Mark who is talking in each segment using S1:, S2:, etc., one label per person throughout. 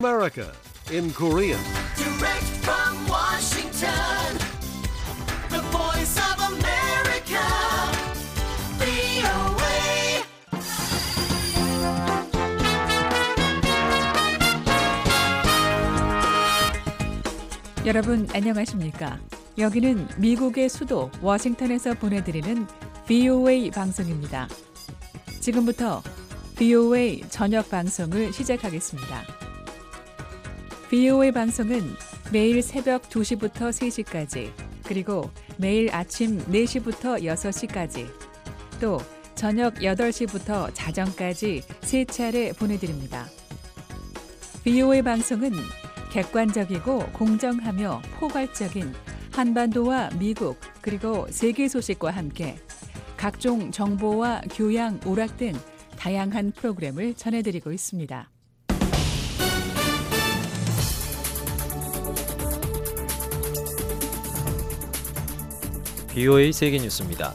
S1: America in Korean.
S2: Direct from Washington, the voice of America, VOA.
S3: 여러분 안녕하십니까? 여기는 미국의 수도 워싱턴에서 보내드리는 VOA 방송입니다. 지금부터 VOA 저녁 방송을 시작하겠습니다. VOA 방송은 매일 새벽 2시부터 3시까지, 그리고 매일 아침 4시부터 6시까지, 또 저녁 8시부터 자정까지 3차례 보내드립니다. VOA 방송은 객관적이고 공정하며 포괄적인 한반도와 미국 그리고 세계 소식과 함께 각종 정보와 교양, 오락 등 다양한 프로그램을 전해드리고 있습니다.
S4: VOA 세계뉴스입니다.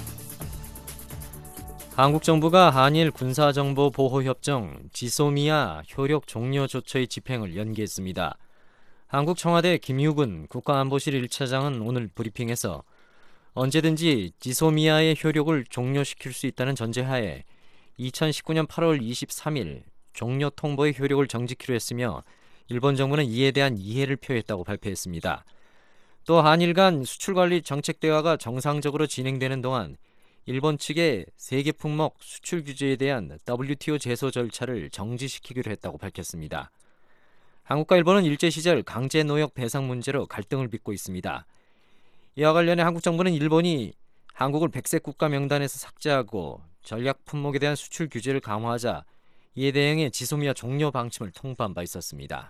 S4: 한국 정부가 한일 군사정보보호협정 지소미아 효력 종료 조처의 집행을 연기했습니다. 한국 청와대 김유근 국가안보실 1차장은 오늘 브리핑에서 언제든지 지소미아의 효력을 종료시킬 수 있다는 전제하에 2019년 8월 23일 종료 통보의 효력을 정지키로 했으며 일본 정부는 이에 대한 이해를 표했다고 발표했습니다. 또 한일 간 수출관리 정책 대화가 정상적으로 진행되는 동안 일본 측의 세계 품목 수출 규제에 대한 WTO 제소 절차를 정지시키기로 했다고 밝혔습니다. 한국과 일본은 일제 시절 강제 노역 배상 문제로 갈등을 빚고 있습니다. 이와 관련해 한국 정부는 일본이 한국을 백색 국가 명단에서 삭제하고 전략 품목에 대한 수출 규제를 강화하자 이에 대응해 지소미아 종료 방침을 통보한 바 있었습니다.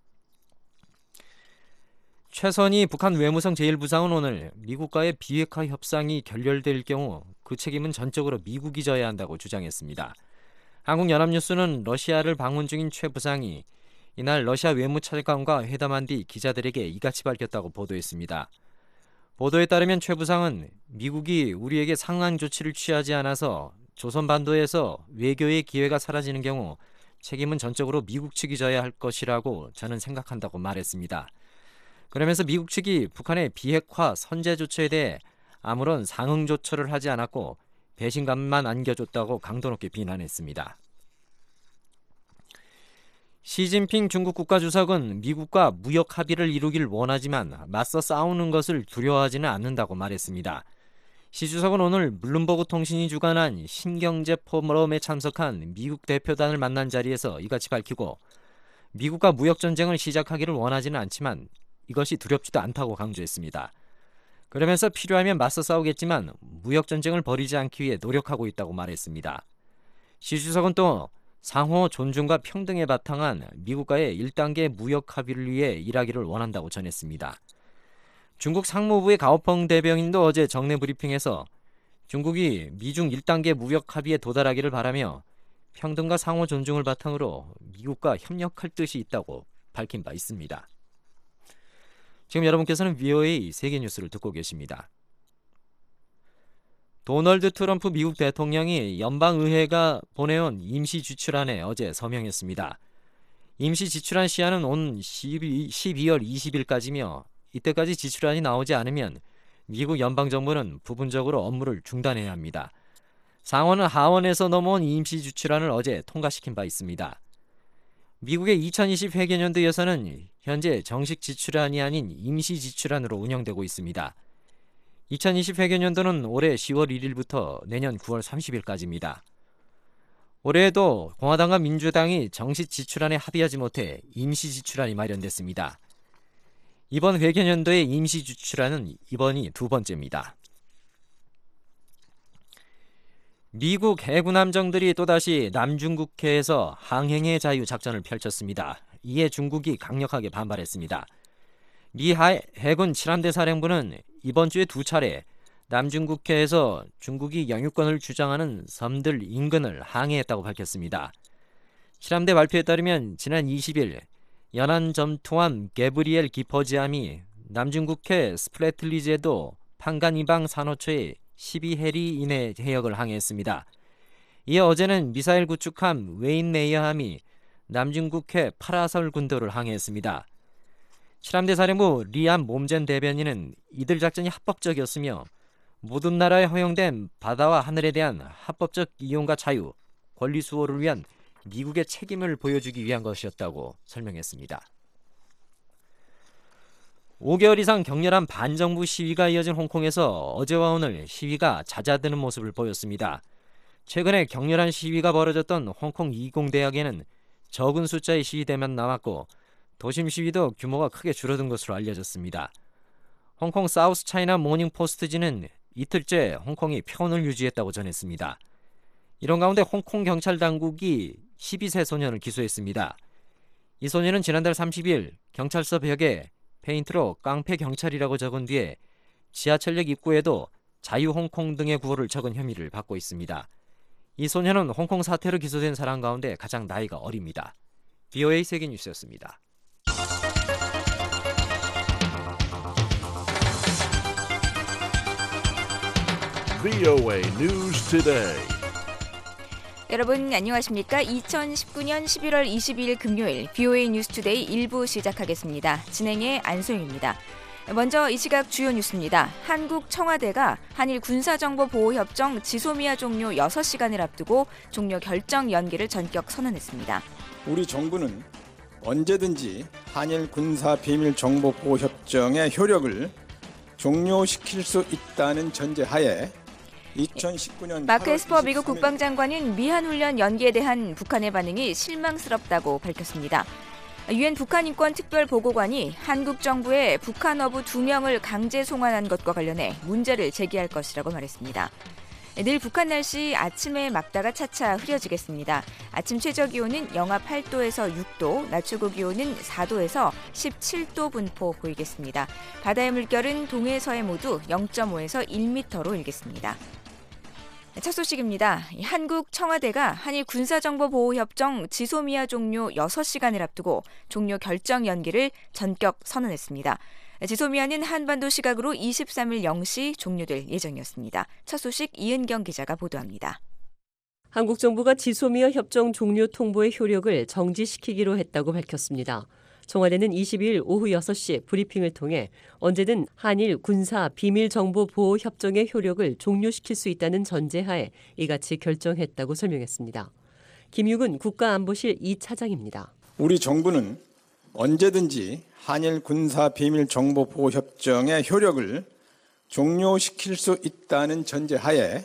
S4: 최선희 북한 외무성 제1부상은 오늘 미국과의 비핵화 협상이 결렬될 경우 그 책임은 전적으로 미국이 져야 한다고 주장했습니다. 한국연합뉴스는 러시아를 방문 중인 최 부상이 이날 러시아 외무차관과 회담한 뒤 기자들에게 이같이 밝혔다고 보도했습니다. 보도에 따르면 최 부상은 미국이 우리에게 상한 조치를 취하지 않아서 조선반도에서 외교의 기회가 사라지는 경우 책임은 전적으로 미국 측이 져야 할 것이라고 저는 생각한다고 말했습니다. 그러면서 미국 측이 북한의 비핵화 선제 조처에 대해 아무런 상응 조처를 하지 않았고 배신감만 안겨줬다고 강도 높게 비난했습니다. 시진핑 중국 국가주석은 미국과 무역 합의를 이루길 원하지만 맞서 싸우는 것을 두려워하지는 않는다고 말했습니다. 시 주석은 오늘 블룸버그 통신이 주관한 신경제 포럼에 참석한 미국 대표단을 만난 자리에서 이같이 밝히고 미국과 무역전쟁을 시작하기를 원하지는 않지만 이것이 두렵지도 않다고 강조했습니다. 그러면서 필요하면 맞서 싸우겠지만 무역전쟁을 벌이지 않기 위해 노력하고 있다고 말했습니다. 시 주석은 또 상호 존중과 평등에 바탕한 미국과의 1단계 무역 합의를 위해 일하기를 원한다고 전했습니다. 중국 상무부의 가오펑 대변인도 어제 정례 브리핑에서 중국이 미중 1단계 무역 합의에 도달하기를 바라며 평등과 상호 존중을 바탕으로 미국과 협력할 뜻이 있다고 밝힌 바 있습니다. 지금 여러분께서는 VOA 세계뉴스를 듣고 계십니다. 도널드 트럼프 미국 대통령이 연방의회가 보내온 임시지출안에 어제 서명했습니다. 임시지출안 시한은 온 12월 20일까지며 이때까지 지출안이 나오지 않으면 미국 연방정부는 부분적으로 업무를 중단해야 합니다. 상원은 하원에서 넘어온 임시지출안을 어제 통과시킨 바 있습니다. 미국의 2020 회계연도 예산은 현재 정식 지출안이 아닌 임시지출안으로 운영되고 있습니다. 2020 회계연도는 올해 10월 1일부터 내년 9월 30일까지입니다. 올해에도 공화당과 민주당이 정식 지출안에 합의하지 못해 임시지출안이 마련됐습니다. 이번 회계연도의 임시지출안은 이번이 두 번째입니다. 미국 해군 함정들이 또다시 남중국해에서 항행의 자유 작전을 펼쳤습니다. 이에 중국이 강력하게 반발했습니다. 미 해군 7함대 사령부는 이번 주에 두 차례 남중국해에서 중국이 영유권을 주장하는 섬들 인근을 항해했다고 밝혔습니다. 7함대 발표에 따르면 지난 20일 연안 점투함 게브리엘 기퍼지함이 남중국해 스플래틀리제도 판간이방 산호초에 12해리 이내 해역을 항해했습니다. 이어 어제는 미사일 구축함 웨인 메이어함이 남중국해 파라설 군도를 항해했습니다. 칠함대 사령부 리암 몸젠 대변인은 이들 작전이 합법적이었으며 모든 나라에 허용된 바다와 하늘에 대한 합법적 이용과 자유, 권리 수호를 위한 미국의 책임을 보여주기 위한 것이었다고 설명했습니다. 5개월 이상 격렬한 반정부 시위가 이어진 홍콩에서 어제와 오늘 시위가 잦아드는 모습을 보였습니다. 최근에 격렬한 시위가 벌어졌던 홍콩 이공대학에는 적은 숫자의 시위대만 남았고 도심 시위도 규모가 크게 줄어든 것으로 알려졌습니다. 홍콩 사우스 차이나 모닝 포스트지는 이틀째 홍콩이 평온을 유지했다고 전했습니다. 이런 가운데 홍콩 경찰 당국이 12세 소년을 기소했습니다. 이 소년은 지난달 30일 경찰서 벽에 페인트로 깡패 경찰이라고 적은 뒤에 지하철역 입구에도 자유 홍콩 등의 구호를 적은 혐의를 받고 있습니다. 이 소년은 홍콩 사태로 기소된 사람 가운데 가장 나이가 어립니다. VOA 세계뉴스였습니다.
S1: VOA News Today.
S5: 여러분 안녕하십니까? 2019년 11월 22일 금요일 VOA 뉴스투데이 1부 시작하겠습니다. 진행의 안소영입니다. 먼저 이 시각 주요 뉴스입니다. 한국 청와대가 한일 군사정보보호협정 지소미아 종료 6시간을 앞두고 종료 결정 연기를 전격 선언했습니다.
S6: 우리 정부는 언제든지 한일 군사비밀정보보호협정의 효력을 종료시킬 수 있다는 전제하에 2019년
S5: 마크 에스퍼 미국 국방장관은 미한훈련 연기에 대한 북한의 반응이 실망스럽다고 밝혔습니다. 유엔 북한인권특별보고관이 한국 정부에 북한 어부 2명을 강제 송환한 것과 관련해 문제를 제기할 것이라고 말했습니다. 내일 북한 날씨 아침에 막다가 차차 흐려지겠습니다. 아침 최저기온은 영하 8도에서 6도, 낮 최고기온은 4도에서 17도 분포 보이겠습니다. 바다의 물결은 동해 서해 모두 0.5에서 1m로 일겠습니다. 첫 소식입니다. 한국 청와대가 한일 군사정보보호협정 지소미아 종료 6시간을 앞두고 종료 결정 연기를 전격 선언했습니다. 지소미아는 한반도 시각으로 23일 0시 종료될 예정이었습니다. 첫 소식 이은경 기자가 보도합니다.
S7: 한국 정부가 지소미아 협정 종료 통보의 효력을 정지시키기로 했다고 밝혔습니다. 청와대는 22일 오후 6시 브리핑을 통해 언제든 한일 군사 비밀정보보호 협정의 효력을 종료시킬 수 있다는 전제하에 이같이 결정했다고 설명했습니다. 김육은 국가안보실 2차장입니다.
S6: 우리 정부는 언제든지 한일 군사비밀정보보호협정의 효력을 종료시킬 수 있다는 전제하에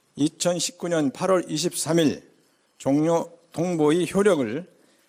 S6: 2019년 8월 23일 종료 통보의 효력을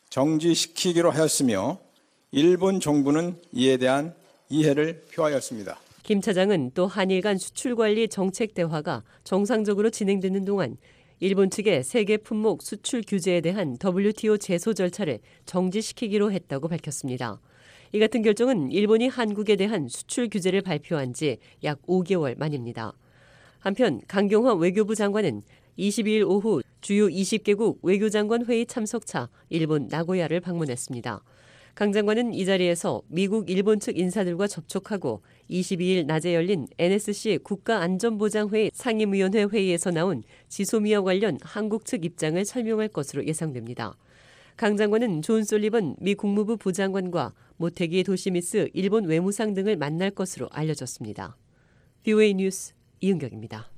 S6: 정지시키기로 하였으며 일본 정부는 이에 대한 이해를 표하였습니다.
S7: 김 차장은 또 한일 간 수출관리 정책 대화가 정상적으로 진행되는 동안 일본 측의 세계 품목 수출 규제에 대한 WTO 제소 절차를 정지시키기로 했다고 밝혔습니다. 이 같은 결정은 일본이 한국에 대한 수출 규제를 발표한 지 약 5개월 만입니다. 한편 강경화 외교부 장관은 22일 오후 주요 20개국 외교장관 회의 참석차 일본 나고야를 방문했습니다. 강 장관은 이 자리에서 미국, 일본 측 인사들과 접촉하고 22일 낮에 열린 NSC 국가안전보장회의 상임위원회 회의에서 나온 지소미아 관련 한국 측 입장을 설명할 것으로 예상됩니다. 강 장관은 존 솔리번 미 국무부 부장관과 모테기 도시미스 일본 외무상 등을 만날 것으로 알려졌습니다. VOA 뉴스 이은경입니다.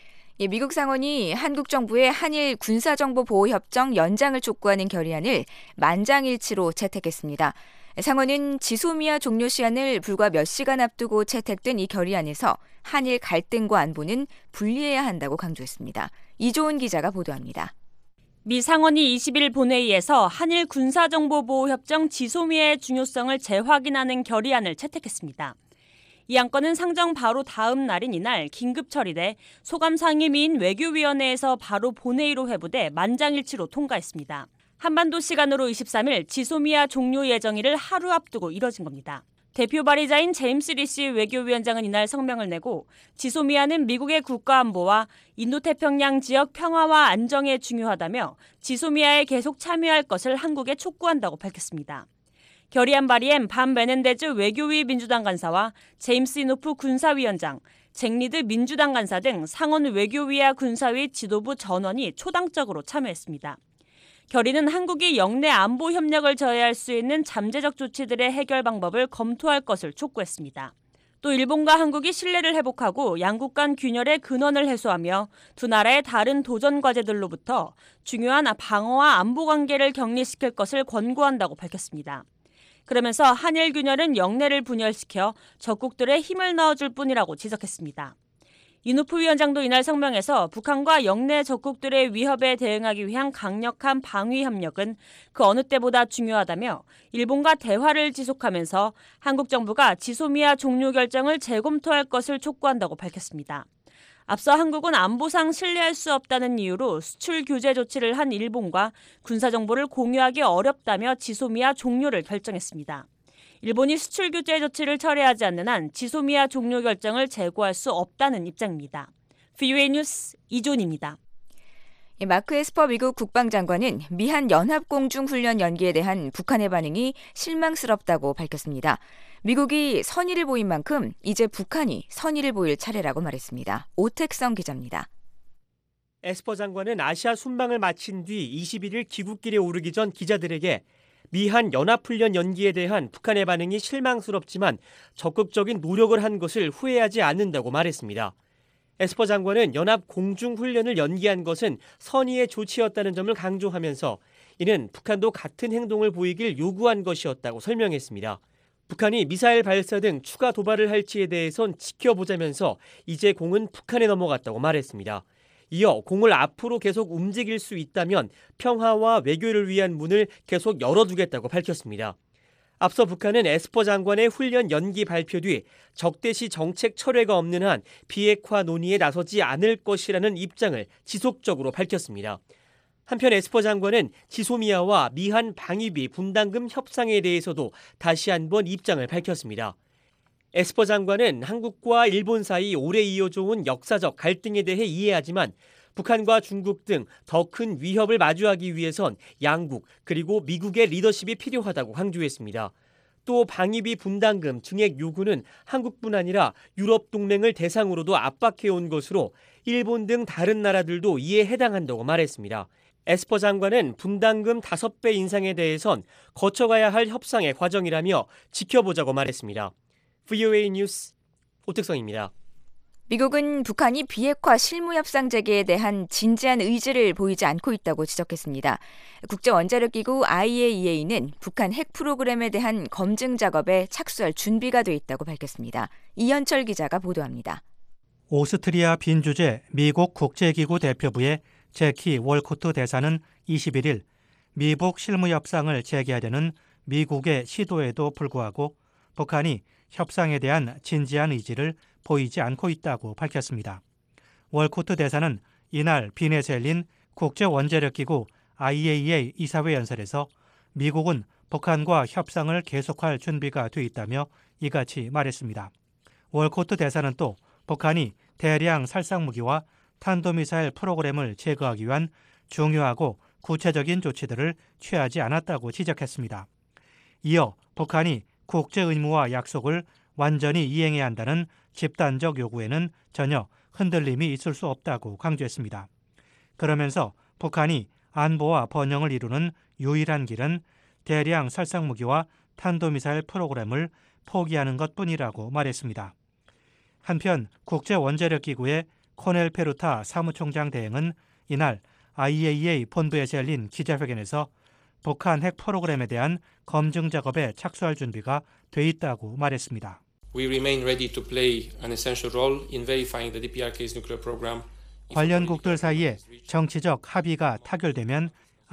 S5: 미국 상원이 한국 정부의 한일 군사정보보호협정 연장을 촉구하는 결의안을 만장일치로 채택했습니다. 상원은 지소미아 종료 시한을 불과 몇 시간 앞두고 채택된 이 결의안에서 한일 갈등과 안보는 분리해야 한다고 강조했습니다. 이조은 기자가 보도합니다.
S8: 미 상원이 20일 본회의에서 한일 군사정보보호협정 지소미아의 중요성을 재확인하는 결의안을 채택했습니다. 이 안건은 상정 바로 다음 날인 이날 긴급 처리돼 소감상임위인 외교위원회에서 바로 본회의로 회부돼 만장일치로 통과했습니다. 한반도 시간으로 23일 지소미아 종료 예정일을 하루 앞두고 이뤄진 겁니다. 대표 발의자인 제임스 리시 외교위원장은 이날 성명을 내고 지소미아는 미국의 국가안보와 인도태평양 지역 평화와 안정에 중요하다며 지소미아에 계속 참여할 것을 한국에 촉구한다고 밝혔습니다. 결의안 발의엔 반 메넨데즈 외교위 민주당 간사와 제임스 이노프 군사위원장, 잭 리드 민주당 간사 등 상원 외교위와 군사위 지도부 전원이 초당적으로 참여했습니다. 결의는 한국이 영내 안보 협력을 저해할 수 있는 잠재적 조치들의 해결 방법을 검토할 것을 촉구했습니다. 또 일본과 한국이 신뢰를 회복하고 양국 간 균열의 근원을 해소하며 두 나라의 다른 도전 과제들로부터 중요한 방어와 안보 관계를 격리시킬 것을 권고한다고 밝혔습니다. 그러면서 한일 균열은 영내를 분열시켜 적국들의 힘을 넣어줄 뿐이라고 지적했습니다. 이누프 위원장도 이날 성명에서 북한과 영내 적국들의 위협에 대응하기 위한 강력한 방위 협력은 그 어느 때보다 중요하다며 일본과 대화를 지속하면서 한국 정부가 지소미아 종료 결정을 재검토할 것을 촉구한다고 밝혔습니다. 앞서 한국은 안보상 신뢰할 수 없다는 이유로 수출 규제 조치를 한 일본과 군사정보를 공유하기 어렵다며 지소미아 종료를 결정했습니다. 일본이 수출 규제 조치를 철회하지 않는 한 지소미아 종료 결정을 재고할 수 없다는 입장입니다. VOA 뉴스 이존입니다.
S5: 마크 에스퍼 미국 국방장관은 미한 연합공중훈련 연기에 대한 북한의 반응이 실망스럽다고 밝혔습니다. 미국이 선의를 보인 만큼 이제 북한이 선의를 보일 차례라고 말했습니다. 오택성 기자입니다.
S9: 에스퍼 장관은 아시아 순방을 마친 뒤 21일 귀국길에 오르기 전 기자들에게 미한 연합훈련 연기에 대한 북한의 반응이 실망스럽지만 적극적인 노력을 한 것을 후회하지 않는다고 말했습니다. 에스퍼 장관은 연합 공중훈련을 연기한 것은 선의의 조치였다는 점을 강조하면서 이는 북한도 같은 행동을 보이길 요구한 것이었다고 설명했습니다. 북한이 미사일 발사 등 추가 도발을 할지에 대해선 지켜보자면서 이제 공은 북한에 넘어갔다고 말했습니다. 이어 공을 앞으로 계속 움직일 수 있다면 평화와 외교를 위한 문을 계속 열어두겠다고 밝혔습니다. 앞서 북한은 에스퍼 장관의 훈련 연기 발표 뒤 적대시 정책 철회가 없는 한 비핵화 논의에 나서지 않을 것이라는 입장을 지속적으로 밝혔습니다. 한편 에스퍼 장관은 지소미아와 미한 방위비 분담금 협상에 대해서도 다시 한번 입장을 밝혔습니다. 에스퍼 장관은 한국과 일본 사이 오래 이어져 온 역사적 갈등에 대해 이해하지만 북한과 중국 등 더 큰 위협을 마주하기 위해선 양국 그리고 미국의 리더십이 필요하다고 강조했습니다. 또 방위비 분담금 증액 요구는 한국뿐 아니라 유럽 동맹을 대상으로도 압박해온 것으로 일본 등 다른 나라들도 이에 해당한다고 말했습니다. 에스퍼 장관은 분담금 5배 인상에 대해선 거쳐가야 할 협상의 과정이라며 지켜보자고 말했습니다. VOA 뉴스 오택성입니다.
S5: 미국은 북한이 비핵화 실무협상 재개에 대한 진지한 의지를 보이지 않고 있다고 지적했습니다. 국제원자력기구 IAEA는 북한 핵 프로그램에 대한 검증 작업에 착수할 준비가 돼 있다고 밝혔습니다. 이현철 기자가 보도합니다.
S10: 오스트리아 빈주제 미국 국제기구 대표부의 제키 월코트 대사는 21일 미북 실무협상을 재개하려는 미국의 시도에도 불구하고 북한이 협상에 대한 진지한 의지를 보이지 않고 있다고 밝혔습니다. 월코트 대사는 이날 빈에서 열린 국제원자력기구 IAEA 이사회 연설에서 미국은 북한과 협상을 계속할 준비가 돼 있다며 이같이 말했습니다. 월코트 대사는 또 북한이 대량 살상무기와 탄도미사일 프로그램을 제거하기 위한 중요하고 구체적인 조치들을 취하지 않았다고 지적했습니다. 이어 북한이 국제 의무와 약속을 완전히 이행해야 한다는 집단적 요구에는 전혀 흔들림이 있을 수 없다고 강조했습니다. 그러면서 북한이 안보와 번영을 이루는 유일한 길은 대량 살상무기와 탄도미사일 프로그램을 포기하는 것뿐이라고 말했습니다. 한편 국제원자력기구의 코넬 페루타 사무총장 대행은 이날 IAEA 본부에서 열린 기자회견에서 북한 핵 프로그램에 대한 검증 작업에 착수할 준비가 돼 있다고 말했습니다.
S11: We remain ready to play an essential role in verifying the DPRK's nuclear program.
S10: 관련국들 사이에 정치적 합의가 타결되면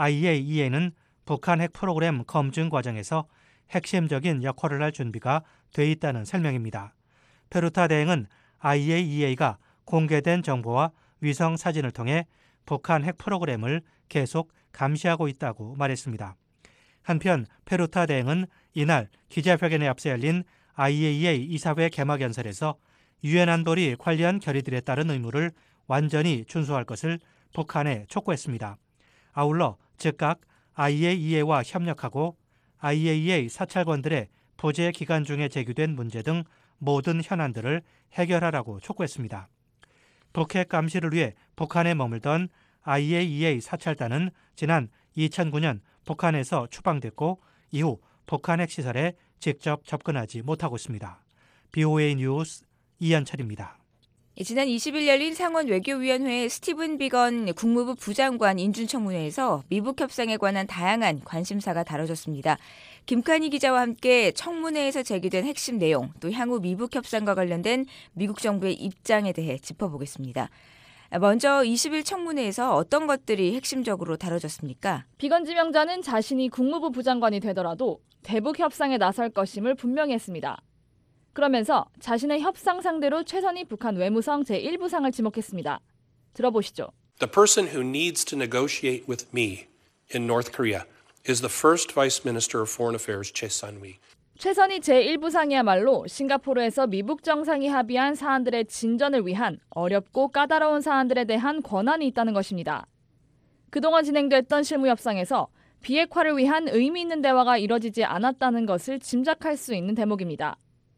S10: IAEA는 북한 핵 프로그램 검증 과정에서 핵심적인 역할을 할 준비가 돼 있다는 설명입니다. 페루타 대행은 IAEA가 공개된 정보와 위성 사진을 통해 북한 핵 프로그램을 계속 감시하고 있다고 말했습니다. 한편 페루타 대행은 이날 기자회견에 앞서 열린 IAEA 이사회 개막 연설에서 유엔 안보리 관련 결의들에 따른 의무를 완전히 준수할 것을 북한에 촉구했습니다. 아울러 즉각 IAEA와 협력하고 IAEA 사찰관들의 보제 기간 중에 제기된 문제 등 모든 현안들을 해결하라고 촉구했습니다. 북핵 감시를 위해 북한에 머물던 IAEA 사찰단은 지난 2009년 북한에서 추방됐고 이후 북한 핵시설에 직접 접근하지 못하고 있습니다. BOA 뉴스 이현철입니다.
S5: 지난 20일 열린 상원 외교위원회 스티븐 비건 국무부 부장관 인준청문회에서 미북 협상에 관한 다양한 관심사가 다뤄졌습니다. 김칸희 기자와 함께 청문회에서 제기된 핵심 내용, 또 향후 미북 협상과 관련된 미국 정부의 입장에 대해 짚어보겠습니다. 먼저 20일 청문회에서 어떤 것들이 핵심적으로 다뤄졌습니까?
S12: 비건 지명자는 자신이 국무부 부장관이 되더라도 대북 협상에 나설 것임을 분명히 했습니다. 그러면서 자신의 협상 상대로 최선희 북한 외무성 제1부상을 지목했습니다. 들어보시죠.
S13: The person who needs to negotiate with me in North Korea is the first Vice Minister of Foreign Affairs, Choi Sun-wi.
S12: 최선희 제1부상이야말로 싱가포르에서 미북 정상이 합의한 사안들의 진전을 위한 어렵고 까다로운 사안들에 대한 권한이 있다는 것입니다. 그동안 진행됐던 실무 협상에서 비핵화를 위한 의미 있는 대화가 이뤄지지 않았다는 것을 짐작할 수 있는 대목입니다.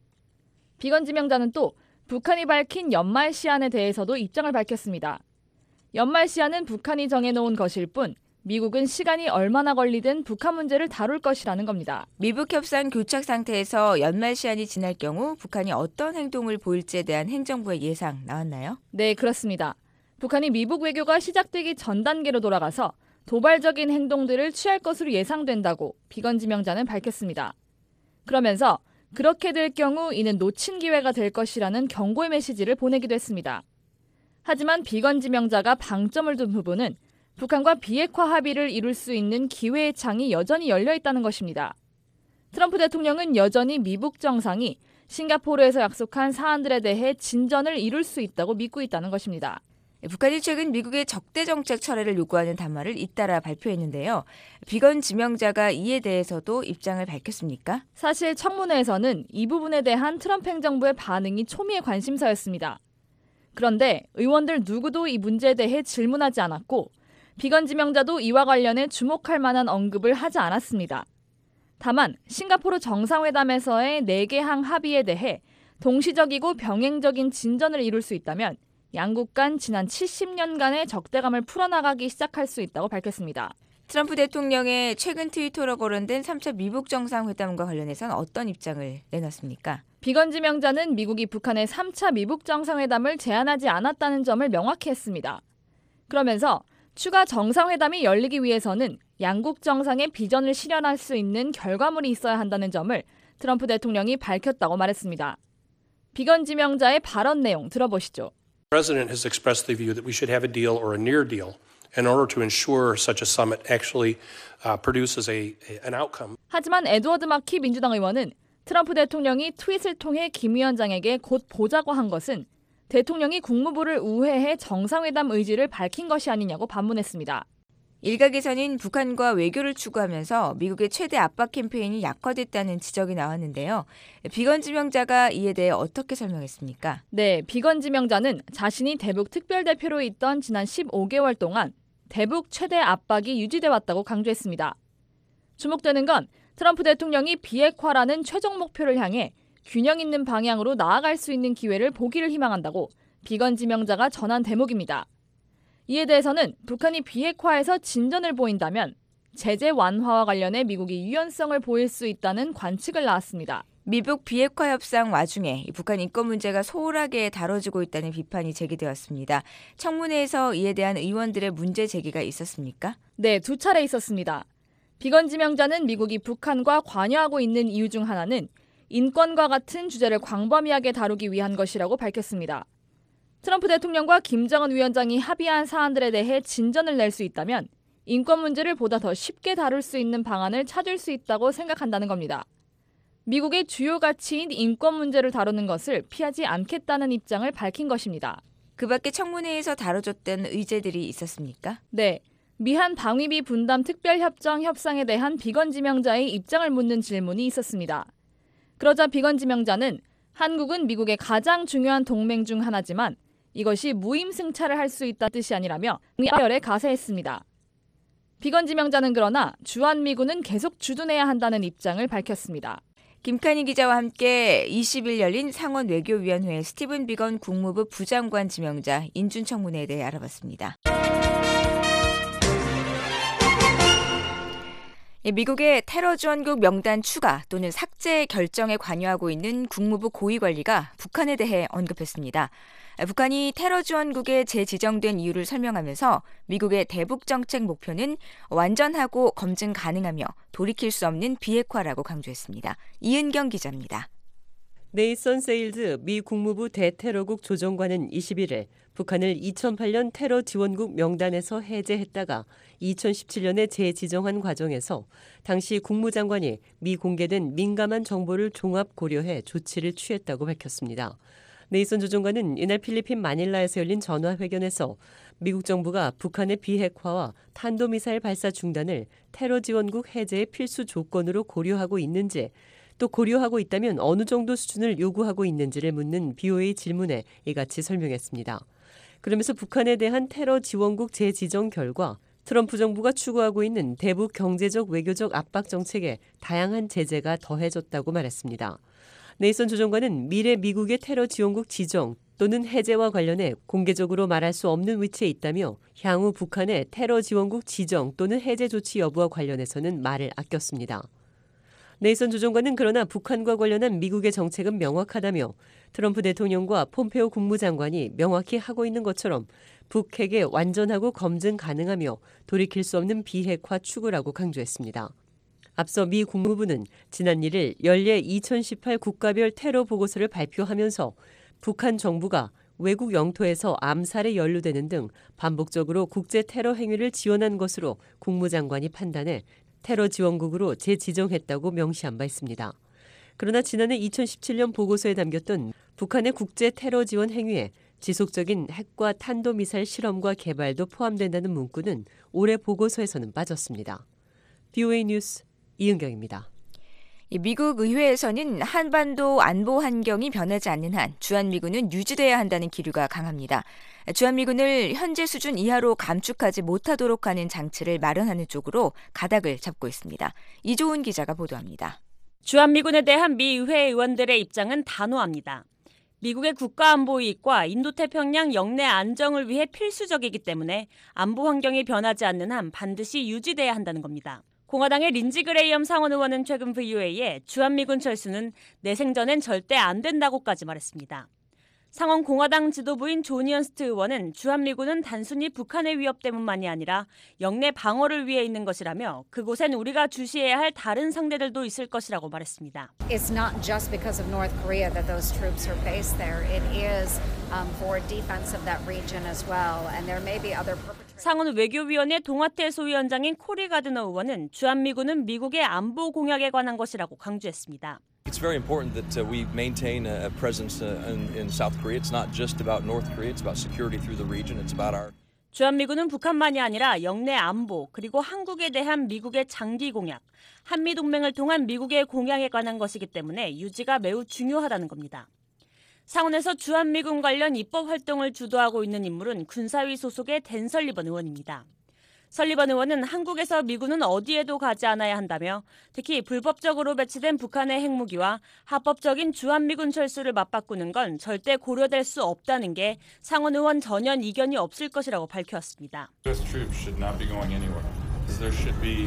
S12: 비건 지명자는 또 북한이 밝힌 연말 시한에 대해서도 입장을 밝혔습니다. 연말 시한은 북한이 정해놓은 것일 뿐 미국은 시간이 얼마나 걸리든 북한 문제를 다룰 것이라는 겁니다.
S5: 미북 협상 교착 상태에서 연말 시한이 지날 경우 북한이 어떤 행동을 보일지에 대한 행정부의 예상 나왔나요?
S12: 네, 그렇습니다. 북한이 미북 외교가 시작되기 전 단계로 돌아가서 도발적인 행동들을 취할 것으로 예상된다고 비건 지명자는 밝혔습니다. 그러면서 그렇게 될 경우 이는 놓친 기회가 될 것이라는 경고의 메시지를 보내기도 했습니다. 하지만 비건 지명자가 방점을 둔 부분은 북한과 비핵화 합의를 이룰 수 있는 기회의 창이 여전히 열려 있다는 것입니다. 트럼프 대통령은 여전히 미북 정상이 싱가포르에서 약속한 사안들에 대해 진전을 이룰 수 있다고 믿고 있다는 것입니다.
S5: 북한이 최근 미국의 적대 정책 철회를 요구하는 담화를 잇따라 발표했는데요. 비건 지명자가 이에 대해서도 입장을 밝혔습니까?
S12: 사실 청문회에서는 이 부분에 대한 트럼프 행정부의 반응이 초미의 관심사였습니다. 그런데 의원들 누구도 이 문제에 대해 질문하지 않았고 비건 지명자도 이와 관련해 주목할 만한 언급을 하지 않았습니다. 다만 싱가포르 정상회담에서의 4개 항 합의에 대해 동시적이고 병행적인 진전을 이룰 수 있다면 양국 간 지난 70년간의 적대감을 풀어나가기 시작할 수 있다고 밝혔습니다.
S5: 트럼프 대통령의 최근 트위터로 거론된 3차 미북 정상회담과 관련해서는 어떤 입장을 내놨습니까?
S12: 비건 지명자는 미국이 북한의 3차 미북 정상회담을 제안하지 않았다는 점을 명확히 했습니다. 그러면서 추가 정상회담이 열리기 위해서는 양국 정상의 비전을 실현할 수 있는 결과물이 있어야 한다는 점을 트럼프 대통령이 밝혔다고 말했습니다. 비건 지명자의 발언 내용 들어보시죠.
S13: The President has expressed the view that we should have a deal or a near deal in order to ensure such a summit actually produces an outcome.
S12: 하지만 에드워드 마키 민주당 의원은 트럼프 대통령이 트윗을 통해 김 위원장에게 곧 보자고 한 것은 대통령이 국무부를 우회해 정상회담 의지를 밝힌 것이 아니냐고 반문했습니다.
S5: 일각에서는 북한과 외교를 추구하면서 미국의 최대 압박 캠페인이 약화됐다는 지적이 나왔는데요. 비건 지명자가 이에 대해 어떻게 설명했습니까?
S12: 네, 비건 지명자는 자신이 대북 특별대표로 있던 지난 15개월 동안 대북 최대 압박이 유지돼 왔다고 강조했습니다. 주목되는 건 트럼프 대통령이 비핵화라는 최종 목표를 향해 균형 있는 방향으로 나아갈 수 있는 기회를 보기를 희망한다고 비건 지명자가 전한 대목입니다. 이에 대해서는 북한이 비핵화에서 진전을 보인다면 제재 완화와 관련해 미국이 유연성을 보일 수 있다는 관측을 낳았습니다.
S5: 미북 비핵화 협상 와중에 북한 인권 문제가 소홀하게 다뤄지고 있다는 비판이 제기되었습니다. 청문회에서 이에 대한 의원들의 문제 제기가 있었습니까?
S12: 네, 2차례 있었습니다. 비건 지명자는 미국이 북한과 관여하고 있는 이유 중 하나는 인권과 같은 주제를 광범위하게 다루기 위한 것이라고 밝혔습니다. 트럼프 대통령과 김정은 위원장이 합의한 사안들에 대해 진전을 낼 수 있다면 인권 문제를 보다 더 쉽게 다룰 수 있는 방안을 찾을 수 있다고 생각한다는 겁니다. 미국의 주요 가치인 인권 문제를 다루는 것을 피하지 않겠다는 입장을 밝힌 것입니다.
S5: 그 밖에 청문회에서 다뤄졌던 의제들이 있었습니까?
S12: 네. 미한 방위비 분담 특별협정 협상에 대한 비건 지명자의 입장을 묻는 질문이 있었습니다. 그러자 비건 지명자는 한국은 미국의 가장 중요한 동맹 중 하나지만 이것이 무임승차를 할 수 있다는 뜻이 아니라며 의열에 가세했습니다. 비건 지명자는 그러나 주한미군은 계속 주둔해야 한다는 입장을 밝혔습니다.
S5: 김칸희 기자와 함께 20일 열린 상원 외교위원회 스티븐 비건 국무부 부장관 지명자 인준청문회에 대해 알아봤습니다. 미국의 테러 지원국 명단 추가 또는 삭제 결정에 관여하고 있는 국무부 고위관리가 북한에 대해 언급했습니다. 북한이 테러 지원국에 재지정된 이유를 설명하면서 미국의 대북 정책 목표는 완전하고 검증 가능하며 돌이킬 수 없는 비핵화라고 강조했습니다. 이은경 기자입니다.
S7: 네이선 세일즈 미 국무부 대테러국 조정관은 21일 북한을 2008년 테러 지원국 명단에서 해제했다가 2017년에 재지정한 과정에서 당시 국무장관이 미 공개된 민감한 정보를 종합 고려해 조치를 취했다고 밝혔습니다. 네이선 조정관은 이날 필리핀 마닐라에서 열린 전화회견에서 미국 정부가 북한의 비핵화와 탄도미사일 발사 중단을 테러 지원국 해제의 필수 조건으로 고려하고 있는지 또 고려하고 있다면 어느 정도 수준을 요구하고 있는지를 묻는 BOA 질문에 이같이 설명했습니다. 그러면서 북한에 대한 테러 지원국 재지정 결과 트럼프 정부가 추구하고 있는 대북 경제적 외교적 압박 정책에 다양한 제재가 더해졌다고 말했습니다. 네이선 조정관은 미래 미국의 테러 지원국 지정 또는 해제와 관련해 공개적으로 말할 수 없는 위치에 있다며 향후 북한의 테러 지원국 지정 또는 해제 조치 여부와 관련해서는 말을 아꼈습니다. 네이선 조정관은 그러나 북한과 관련한 미국의 정책은 명확하다며 트럼프 대통령과 폼페오 국무장관이 명확히 하고 있는 것처럼 북핵에 완전하고 검증 가능하며 돌이킬 수 없는 비핵화 추구라고 강조했습니다. 앞서 미 국무부는 지난 1일 연례 2018 국가별 테러 보고서를 발표하면서 북한 정부가 외국 영토에서 암살에 연루되는 등 반복적으로 국제 테러 행위를 지원한 것으로 국무장관이 판단해 테러 지원국으로 재지정했다고 명시한 바 있습니다. 그러나 지난해 2017년 보고서에 담겼던 북한의 국제 테러 지원 행위에 지속적인 핵과 탄도미사일 실험과 개발도 포함된다는 문구는 올해 보고서에서는 빠졌습니다. BOA 뉴스 이은경입니다.
S5: 미국 의회에서는 한반도 안보 환경이 변하지 않는 한 주한미군은 유지돼야 한다는 기류가 강합니다. 주한미군을 현재 수준 이하로 감축하지 못하도록 하는 장치를 마련하는 쪽으로 가닥을 잡고 있습니다. 이조은 기자가 보도합니다.
S8: 주한미군에 대한 미 의회 의원들의 입장은 단호합니다. 미국의 국가안보 이익과 인도태평양 영내 안정을 위해 필수적이기 때문에 안보 환경이 변하지 않는 한 반드시 유지돼야 한다는 겁니다. 공화당의 린지 그레이엄 상원 의원은 최근 VOA에 주한미군 철수는 내 생전엔 절대 안 된다고까지 말했습니다. 상원 공화당 지도부인 존 이언스트 의원은 주한미군은 단순히 북한의 위협 때문만이 아니라 영내 방어를 위해 있는 것이라며 그곳엔 우리가 주시해야 할 다른 상대들도 있을 것이라고 말했습니다.
S14: It's not just because of North Korea that those troops are based there. It is for defense of that region as well. And there may be other
S8: 상원 외교위원회 동아태 소위원장인 코리 가드너 의원은 주한미군은 미국의 안보 공약에 관한 것이라고 강조했습니다.
S15: It's very important that we maintain a presence in South Korea. It's not just about North Korea. It's about security through the region. It's about our
S8: 주한미군은 북한만이 아니라 영내 안보 그리고 한국에 대한 미국의 장기 공약, 한미동맹을 통한 미국의 공약에 관한 것이기 때문에 유지가 매우 중요하다는 겁니다. 상원에서 주한미군 관련 입법 활동을 주도하고 있는 인물은 군사위 소속의 댄 설리번 의원입니다. 설리번 의원은 한국에서 미군은 어디에도 가지 않아야 한다며 특히 불법적으로 배치된 북한의 핵무기와 합법적인 주한미군 철수를 맞바꾸는 건 절대 고려될 수 없다는 게 상원 의원 전연 이견이 없을 것이라고 밝혔습니다.
S16: U.S. troops should not be going anywhere. There should be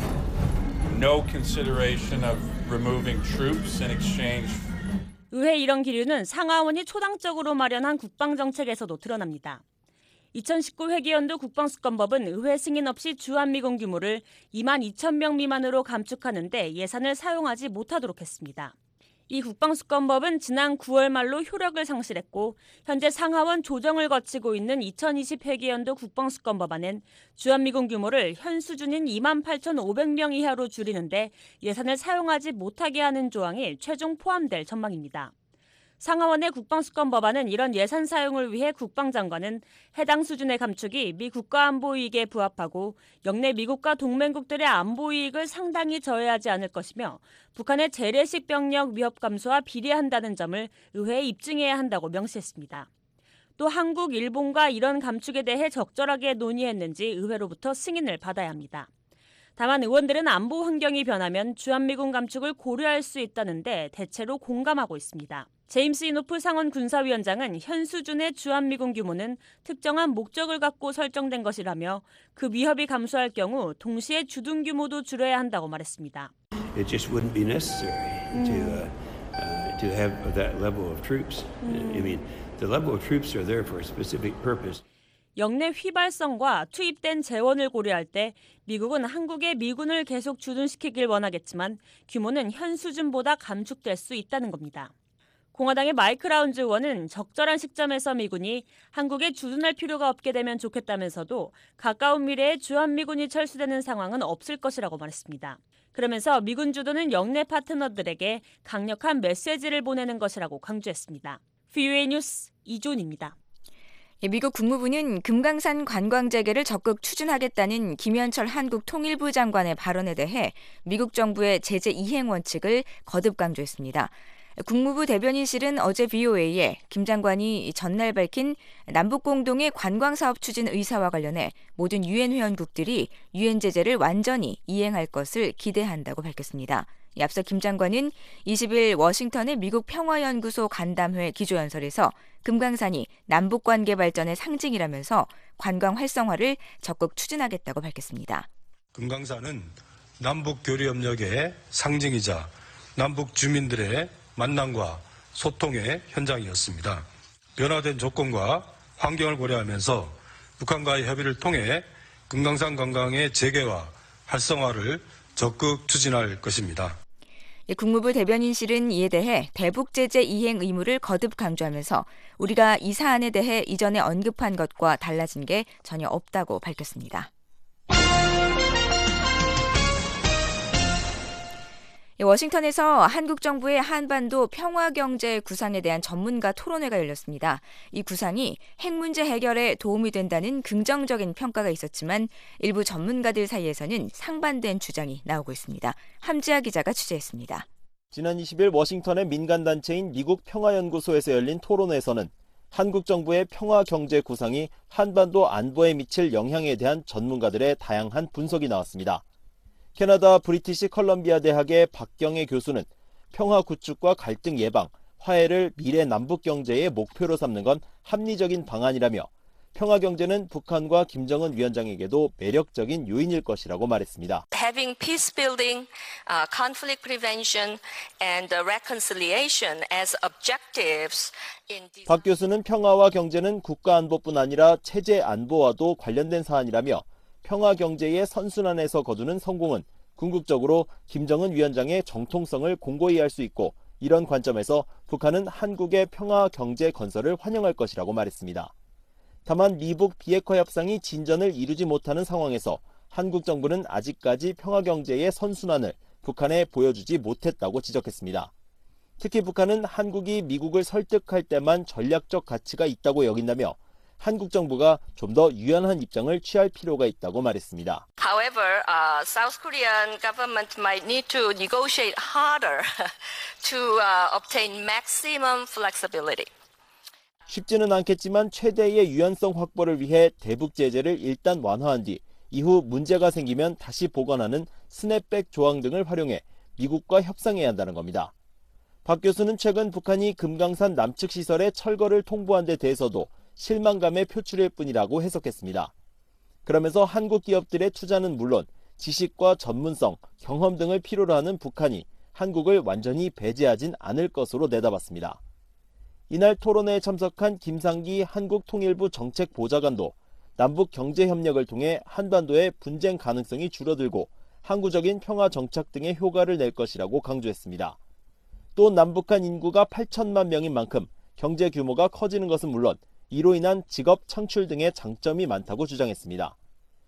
S16: no consideration of removing troops in exchange.
S8: 의회 이런 기류는 상하원이 초당적으로 마련한 국방정책에서도 드러납니다. 2019 회계연도 국방수권법은 의회 승인 없이 주한미군 규모를 2만 2천 명 미만으로 감축하는 데 예산을 사용하지 못하도록 했습니다. 이 국방수권법은 지난 9월 말로 효력을 상실했고 현재 상하원 조정을 거치고 있는 2020 회계연도 국방수권법안은 주한미군 규모를 현 수준인 2만 8,500명 이하로 줄이는데 예산을 사용하지 못하게 하는 조항이 최종 포함될 전망입니다. 상하원의 국방수권 법안은 이런 예산 사용을 위해 국방장관은 해당 수준의 감축이 미 국가안보 이익에 부합하고 영내 미국과 동맹국들의 안보 이익을 상당히 저해하지 않을 것이며 북한의 재래식 병력 위협 감소와 비례한다는 점을 의회에 입증해야 한다고 명시했습니다. 또 한국, 일본과 이런 감축에 대해 적절하게 논의했는지 의회로부터 승인을 받아야 합니다. 다만 의원들은 안보 환경이 변하면 주한미군 감축을 고려할 수 있다는데 대체로 공감하고 있습니다. 제임스 이노프 상원 군사위원장은 현 수준의 주한미군 규모는 특정한 목적을 갖고 설정된 것이라며 그 위협이 감소할 경우 동시에 주둔 규모도 줄여야 한다고 말했습니다.
S17: It just wouldn't be necessary to have that level of troops. I mean, the level of troops are there for a specific purpose.
S8: 영내 휘발성과 투입된 재원을 고려할 때 미국은 한국에 미군을 계속 주둔시키길 원하겠지만 규모는 현 수준보다 감축될 수 있다는 겁니다. 공화당의 마이크 라운즈 의원은 적절한 시점에서 미군이 한국에 주둔할 필요가 없게 되면 좋겠다면서도 가까운 미래에 주한미군이 철수되는 상황은 없을 것이라고 말했습니다. 그러면서 미군 주둔은 영내 파트너들에게 강력한 메시지를 보내는 것이라고 강조했습니다. VOA 뉴스 이존입니다.
S5: 미국 국무부는 금강산 관광 재개를 적극 추진하겠다는 김현철 한국 통일부 장관의 발언에 대해 미국 정부의 제재 이행 원칙을 거듭 강조했습니다. 국무부 대변인실은 어제 VOA에 김 장관이 전날 밝힌 남북 공동의 관광사업 추진 의사와 관련해 모든 유엔 회원국들이 유엔 제재를 완전히 이행할 것을 기대한다고 밝혔습니다. 앞서 김 장관은 20일 워싱턴의 미국 평화연구소 간담회 기조연설에서 금강산이 남북관계 발전의 상징이라면서 관광 활성화를 적극 추진하겠다고 밝혔습니다.
S18: 금강산은 남북교류협력의 상징이자 남북 주민들의 만남과 소통의 현장이었습니다. 변화된 조건과 환경을 고려하면서 북한과의 협의를 통해 금강산 관광의 재개와 활성화를 적극 추진할 것입니다.
S5: 국무부 대변인실은 이에 대해 대북 제재 이행 의무를 거듭 강조하면서 우리가 이 사안에 대해 이전에 언급한 것과 달라진 게 전혀 없다고 밝혔습니다. 워싱턴에서 한국 정부의 한반도 평화경제 구상에 대한 전문가 토론회가 열렸습니다. 이 구상이 핵 문제 해결에 도움이 된다는 긍정적인 평가가 있었지만 일부 전문가들 사이에서는 상반된 주장이 나오고 있습니다. 함지아 기자가 취재했습니다.
S19: 지난 20일 워싱턴의 민간단체인 미국 평화연구소에서 열린 토론회에서는 한국 정부의 평화경제 구상이 한반도 안보에 미칠 영향에 대한 전문가들의 다양한 분석이 나왔습니다. 캐나다 브리티시 컬럼비아 대학의 박경애 교수는 평화 구축과 갈등 예방, 화해를 미래 남북 경제의 목표로 삼는 건 합리적인 방안이라며 평화 경제는 북한과 김정은 위원장에게도 매력적인 요인일 것이라고 말했습니다.
S20: Having peace building, conflict prevention and reconciliation as objectives.
S19: 박 교수는 평화와 경제는 국가 안보뿐 아니라 체제 안보와도 관련된 사안이라며 평화 경제의 선순환에서 거두는 성공은 궁극적으로 김정은 위원장의 정통성을 공고히 할 수 있고 이런 관점에서 북한은 한국의 평화 경제 건설을 환영할 것이라고 말했습니다. 다만 미북 비핵화 협상이 진전을 이루지 못하는 상황에서 한국 정부는 아직까지 평화 경제의 선순환을 북한에 보여주지 못했다고 지적했습니다. 특히 북한은 한국이 미국을 설득할 때만 전략적 가치가 있다고 여긴다며 한국 정부가 좀 더 유연한 입장을 취할 필요가 있다고 말했습니다.
S20: However, South Korean government might need to negotiate harder to obtain maximum flexibility.
S19: 쉽지는 않겠지만 최대의 유연성 확보를 위해 대북 제재를 일단 완화한 뒤 이후 문제가 생기면 다시 보관하는 스냅백 조항 등을 활용해 미국과 협상해야 한다는 겁니다. 박 교수는 최근 북한이 금강산 남측 시설의 철거를 통보한 데 대해서도 실망감의 표출일 뿐이라고 해석했습니다. 그러면서 한국 기업들의 투자는 물론 지식과 전문성, 경험 등을 필요로 하는 북한이 한국을 완전히 배제하진 않을 것으로 내다봤습니다. 이날 토론회에 참석한 김상기 한국통일부 정책보좌관도 남북 경제협력을 통해 한반도의 분쟁 가능성이 줄어들고 항구적인 평화 정착 등의 효과를 낼 것이라고 강조했습니다. 또 남북한 인구가 8천만 명인 만큼 경제 규모가 커지는 것은 물론 이로 인한 직업 창출 등의 장점이 많다고 주장했습니다.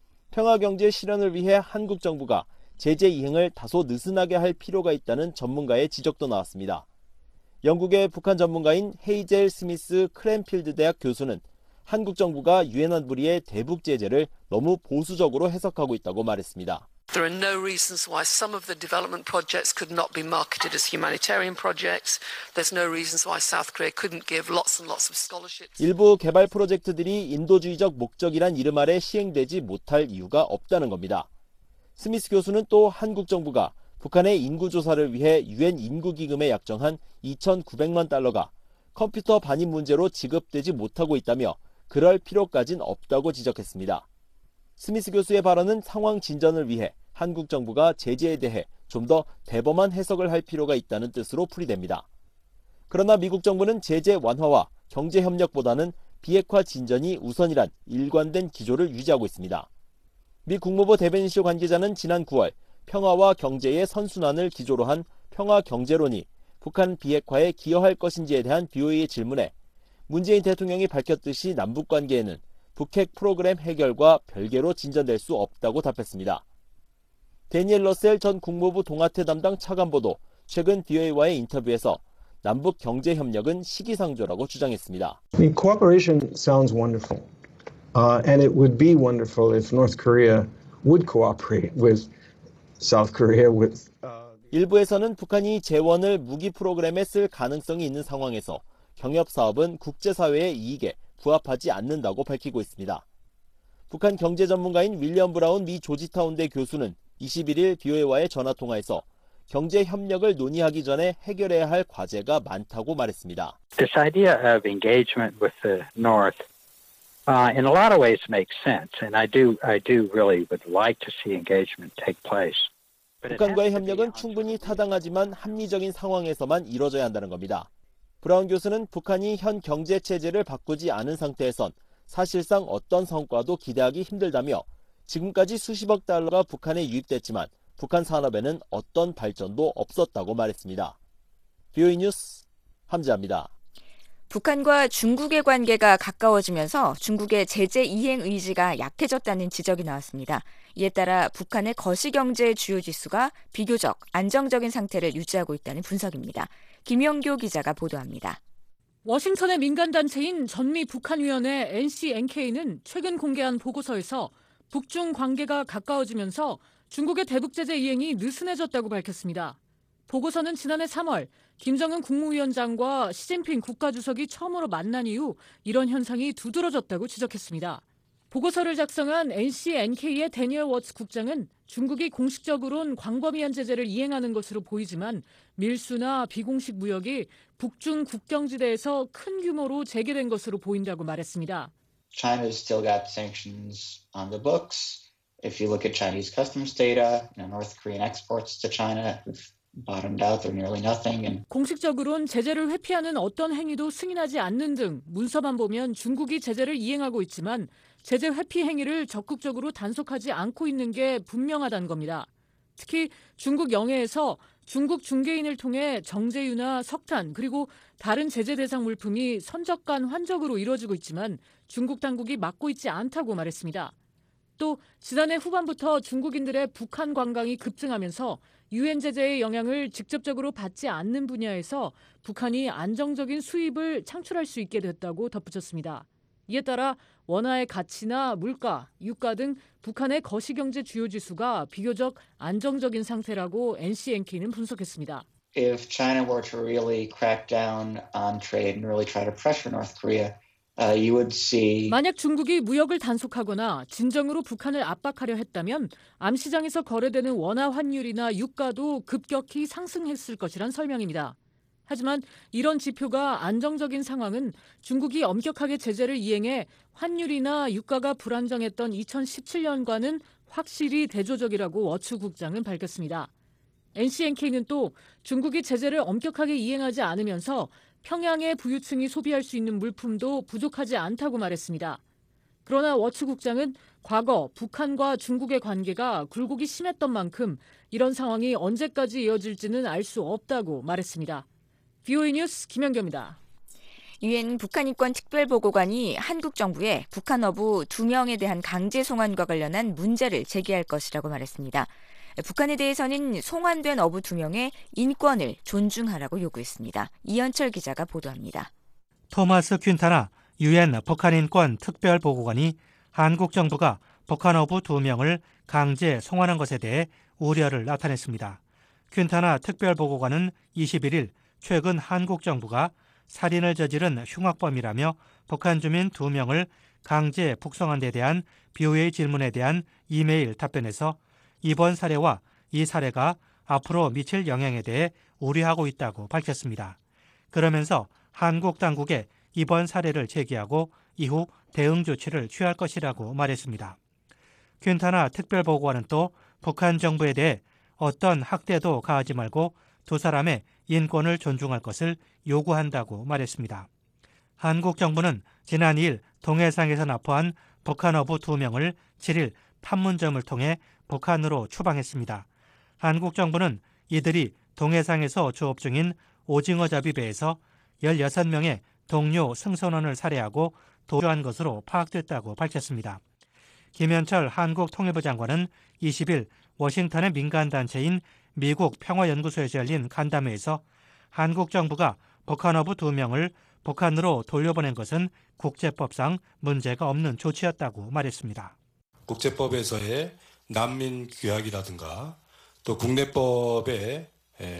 S19: 평화경제 실현을 위해 한국 정부가 제재 이행을 다소 느슨하게 할 필요가 있다는 전문가의 지적도 나왔습니다. 영국의 북한 전문가인 헤이젤 스미스 크랜필드 대학 교수는 한국 정부가 유엔 안보리의 대북 제재를 너무 보수적으로 해석하고 있다고 말했습니다.
S21: There are no reasons why some of the development projects could not be marketed as humanitarian projects. There's no reasons why South Korea couldn't give lots and lots of scholarships.
S19: 일부 개발 프로젝트들이 인도주의적 목적이란 이름 아래 시행되지 못할 이유가 없다는 겁니다. 스미스 교수는 또 한국 정부가 북한의 인구조사를 위해 유엔 인구기금에 약정한 2,900만 달러가 컴퓨터 반입 문제로 지급되지 못하고 있다며 그럴 필요까진 없다고 지적했습니다. 스미스 교수의 발언은 상황 진전을 위해 한국 정부가 제재에 대해 좀 더 대범한 해석을 할 필요가 있다는 뜻으로 풀이됩니다. 그러나 미국 정부는 제재 완화와 경제협력보다는 비핵화 진전이 우선이란 일관된 기조를 유지하고 있습니다. 미 국무부 대변인실 관계자는 지난 9월 평화와 경제의 선순환을 기조로 한 평화경제론이 북한 비핵화에 기여할 것인지에 대한 BOA의 질문에 문재인 대통령이 밝혔듯이 남북관계에는 북핵 프로그램 해결과 별개로 진전될 수 없다고 답했습니다. 데니엘 러셀 전 국무부 동아태 담당 차관보도 최근 BOA와의 인터뷰에서 남북 경제 협력은 시기상조라고 주장했습니다.
S2: I mean, cooperation sounds wonderful, and it would be wonderful if North Korea would cooperate with South Korea.
S19: 일부에서는 북한이 재원을 무기 프로그램에 쓸 가능성이 있는 상황에서 경협 사업은 국제사회의 이익에 부합하지 않는다고 밝히고 있습니다. 북한 경제 전문가인 윌리엄 브라운 미 조지타운대 교수는 21일 BOA와의 전화통화에서 경제 협력을 논의하기 전에 해결해야 할 과제가 많다고 말했습니다.
S22: This idea of engagement with the North, in a lot of ways, makes sense, and I do really would like to see engagement take place.
S19: 북한과의 협력은 충분히 타당하지만 합리적인 상황에서만 이뤄져야 한다는 겁니다. 브라운 교수는 북한이 현 경제 체제를 바꾸지 않은 상태에선 사실상 어떤 성과도 기대하기 힘들다며 지금까지 수십억 달러가 북한에 유입됐지만 북한 산업에는 어떤 발전도 없었다고 말했습니다. BOA 뉴스 함지아입니다.
S5: 북한과 중국의 관계가 가까워지면서 중국의 제재 이행 의지가 약해졌다는 지적이 나왔습니다. 이에 따라 북한의 거시경제 주요 지수가 비교적 안정적인 상태를 유지하고 있다는 분석입니다. 김영교 기자가 보도합니다.
S23: 워싱턴의 민간단체인 전미북한위원회 NCNK는 최근 공개한 보고서에서 북중 관계가 가까워지면서 중국의 대북 제재 이행이 느슨해졌다고 밝혔습니다. 보고서는 지난해 3월 김정은 국무위원장과 시진핑 국가주석이 처음으로 만난 이후 이런 현상이 두드러졌다고 지적했습니다. 보고서를 작성한 NCNK의 데니얼 워츠 국장은 중국이 공식적으로는 광범위한 제재를 이행하는 것으로 보이지만 밀수나 비공식 무역이 북중 국경지대에서 큰 규모로 재개된 것으로 보인다고 말했습니다.
S24: China's still got sanctions on the books. If you look at Chinese customs data, North Korean exports to China have bottomed out. They're nearly nothing.
S23: 공식적으로는 제재를 회피하는 어떤 행위도 승인하지 않는 등 문서만 보면 중국이 제재를 이행하고 있지만 제재 회피 행위를 적극적으로 단속하지 않고 있는 게 분명하다는 겁니다. 특히 중국 영해에서 중국 중개인을 통해 정제유나 석탄 그리고 다른 제재 대상 물품이 선적간 환적으로 이루어지고 있지만 중국 당국이 막고 있지 않다고 말했습니다. 또 지난해 후반부터 중국인들의 북한 관광이 급증하면서 유엔 제재의 영향을 직접적으로 받지 않는 분야에서 북한이 안정적인 수입을 창출할 수 있게 됐다고 덧붙였습니다. 이에 따라 원화의 가치나 물가, 유가 등 북한의 거시경제 주요 지수가 비교적 안정적인 상태라고 NCNK는 분석했습니다.
S24: If China were to really crack down on trade and really try to pressure North Korea, you would see.
S23: 만약 중국이 무역을 단속하거나 진정으로 북한을 압박하려 했다면 암시장에서 거래되는 원화 환율이나 유가도 급격히 상승했을 것이란 설명입니다. 하지만 이런 지표가 안정적인 상황은 중국이 엄격하게 제재를 이행해 환율이나 유가가 불안정했던 2017년과는 확실히 대조적이라고 워츠 국장은 밝혔습니다. NCNK는 또 중국이 제재를 엄격하게 이행하지 않으면서 평양의 부유층이 소비할 수 있는 물품도 부족하지 않다고 말했습니다. 그러나 워츠 국장은 과거 북한과 중국의 관계가 굴곡이 심했던 만큼 이런 상황이 언제까지 이어질지는 알 수 없다고 말했습니다. BOA 뉴스 김연경입니다.
S5: 유엔 북한인권 특별보고관이 한국 정부에 북한 어부 2명에 대한 강제 송환과 관련한 문제를 제기할 것이라고 말했습니다. 북한에 대해서는 송환된 어부 2명의 인권을 존중하라고 요구했습니다. 이현철 기자가 보도합니다.
S10: 토마스 퀸타나 유엔 북한인권 특별보고관이 한국 정부가 북한 어부 2명을 강제 송환한 것에 대해 우려를 나타냈습니다. 퀸타나 특별보고관은 21일 최근 한국 정부가 살인을 저지른 흉악범이라며 북한 주민 2명을 강제 북송한 데 대한 BOA 질문에 대한 이메일 답변에서 이번 사례와 이 사례가 앞으로 미칠 영향에 대해 우려하고 있다고 밝혔습니다. 그러면서 한국 당국에 이번 사례를 제기하고 이후 대응 조치를 취할 것이라고 말했습니다. 퀸타나 특별보고관은 또 북한 정부에 대해 어떤 학대도 가하지 말고 두 사람의 인권을 존중할 것을 요구한다고 말했습니다. 한국 정부는 지난 2일 동해상에서 납포한 북한 어부 2명을 7일 판문점을 통해 북한으로 추방했습니다. 한국 정부는 이들이 동해상에서 조업 중인 오징어잡이 배에서 16명의 동료 승선원을 살해하고 도주한 것으로 파악됐다고 밝혔습니다. 김현철 한국통일부 장관은 20일 워싱턴의 민간단체인 미국 평화연구소에서 열린 간담회에서 한국 정부가 북한 어부 2명을 북한으로 돌려보낸 것은 국제법상 문제가 없는 조치였다고 말했습니다.
S18: 국제법에서의 난민 규약이라든가 또 국내법의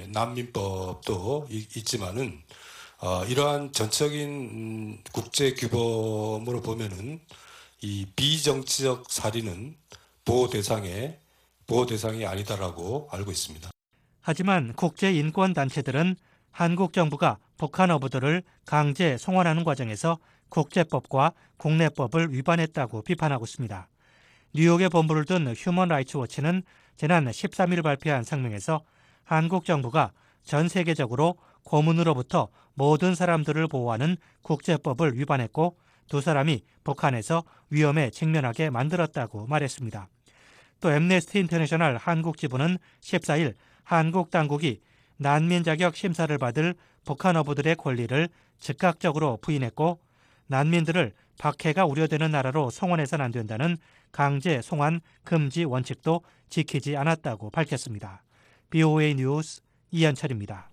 S18: 난민법도 있지만은 이러한 전적인 국제 규범으로 보면은 이 비정치적 살인은 보호 대상이 아니다라고 알고 있습니다.
S10: 하지만 국제인권단체들은 한국 정부가 북한 어부들을 강제 송환하는 과정에서 국제법과 국내법을 위반했다고 비판하고 있습니다. 뉴욕에 본부를 둔 휴먼 라이츠 워치는 지난 13일 발표한声明에서 한국 정부가 전 세계적으로 고문으로부터 모든 사람들을 보호하는 국제법을 위반했고 두 사람이 북한에서 위험에 직면하게 만들었다고 말했습니다. 또 앰네스티 인터내셔널 한국 지부는 14일 한국 당국이 난민 자격 심사를 받을 북한 어부들의 권리를 즉각적으로 부인했고 난민들을 박해가 우려되는 나라로 송환해서는 안 된다는 강제 송환 금지 원칙도 지키지 않았다고 밝혔습니다. BOA 뉴스 이현철입니다.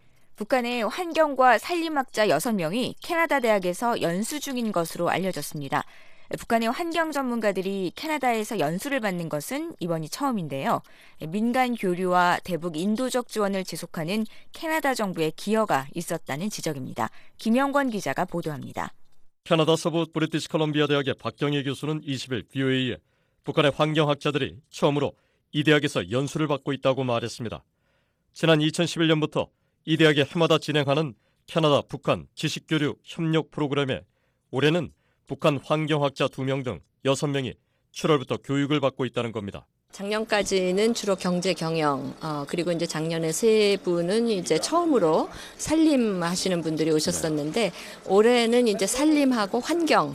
S5: 북한의 환경과 산림학자 6명이 캐나다 대학에서 연수 중인 것으로 알려졌습니다. 북한의 환경 전문가들이 캐나다에서 연수를 받는 것은 이번이 처음인데요. 민간 교류와 대북 인도적 지원을 지속하는 캐나다 정부의 기여가 있었다는 지적입니다. 김영권 기자가 보도합니다.
S1: 캐나다 서부 브리티시 컬럼비아 대학의 박경희 교수는 20일 VOA에 북한의 환경학자들이 처음으로 이 대학에서 연수를 받고 있다고 말했습니다. 지난 2011년부터 이 대학이 해마다 진행하는 캐나다 북한 지식교류 협력 프로그램에 올해는 북한 환경학자 2명 등 6명이 7월부터 교육을 받고 있다는 겁니다.
S3: 작년까지는 주로 경제 경영, 그리고 이제 작년에 3분은 이제 처음으로 산림 하시는 분들이 오셨었는데 올해는 이제 산림하고 환경을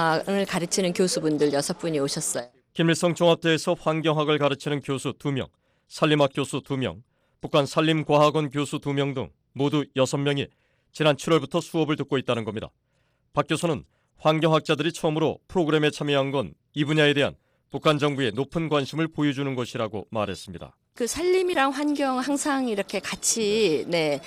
S3: 가르치는 교수분들 6분이 오셨어요.
S1: 김일성 종합대에서 환경학을 가르치는 교수 2명, 산림학 교수 2명, 북한 산림과학원 교수 2명 등 모두 6명이 지난 7월부터 수업을 듣고 있다는 겁니다. 박 교수는 환경학자들이 처음으로 프로그램에 참여한 건 이 분야에 대한 북한 정부의 높은 관심을 보여주는 것이라고 말했습니다.
S3: 그 산림이랑 환경 항상 이렇게 같이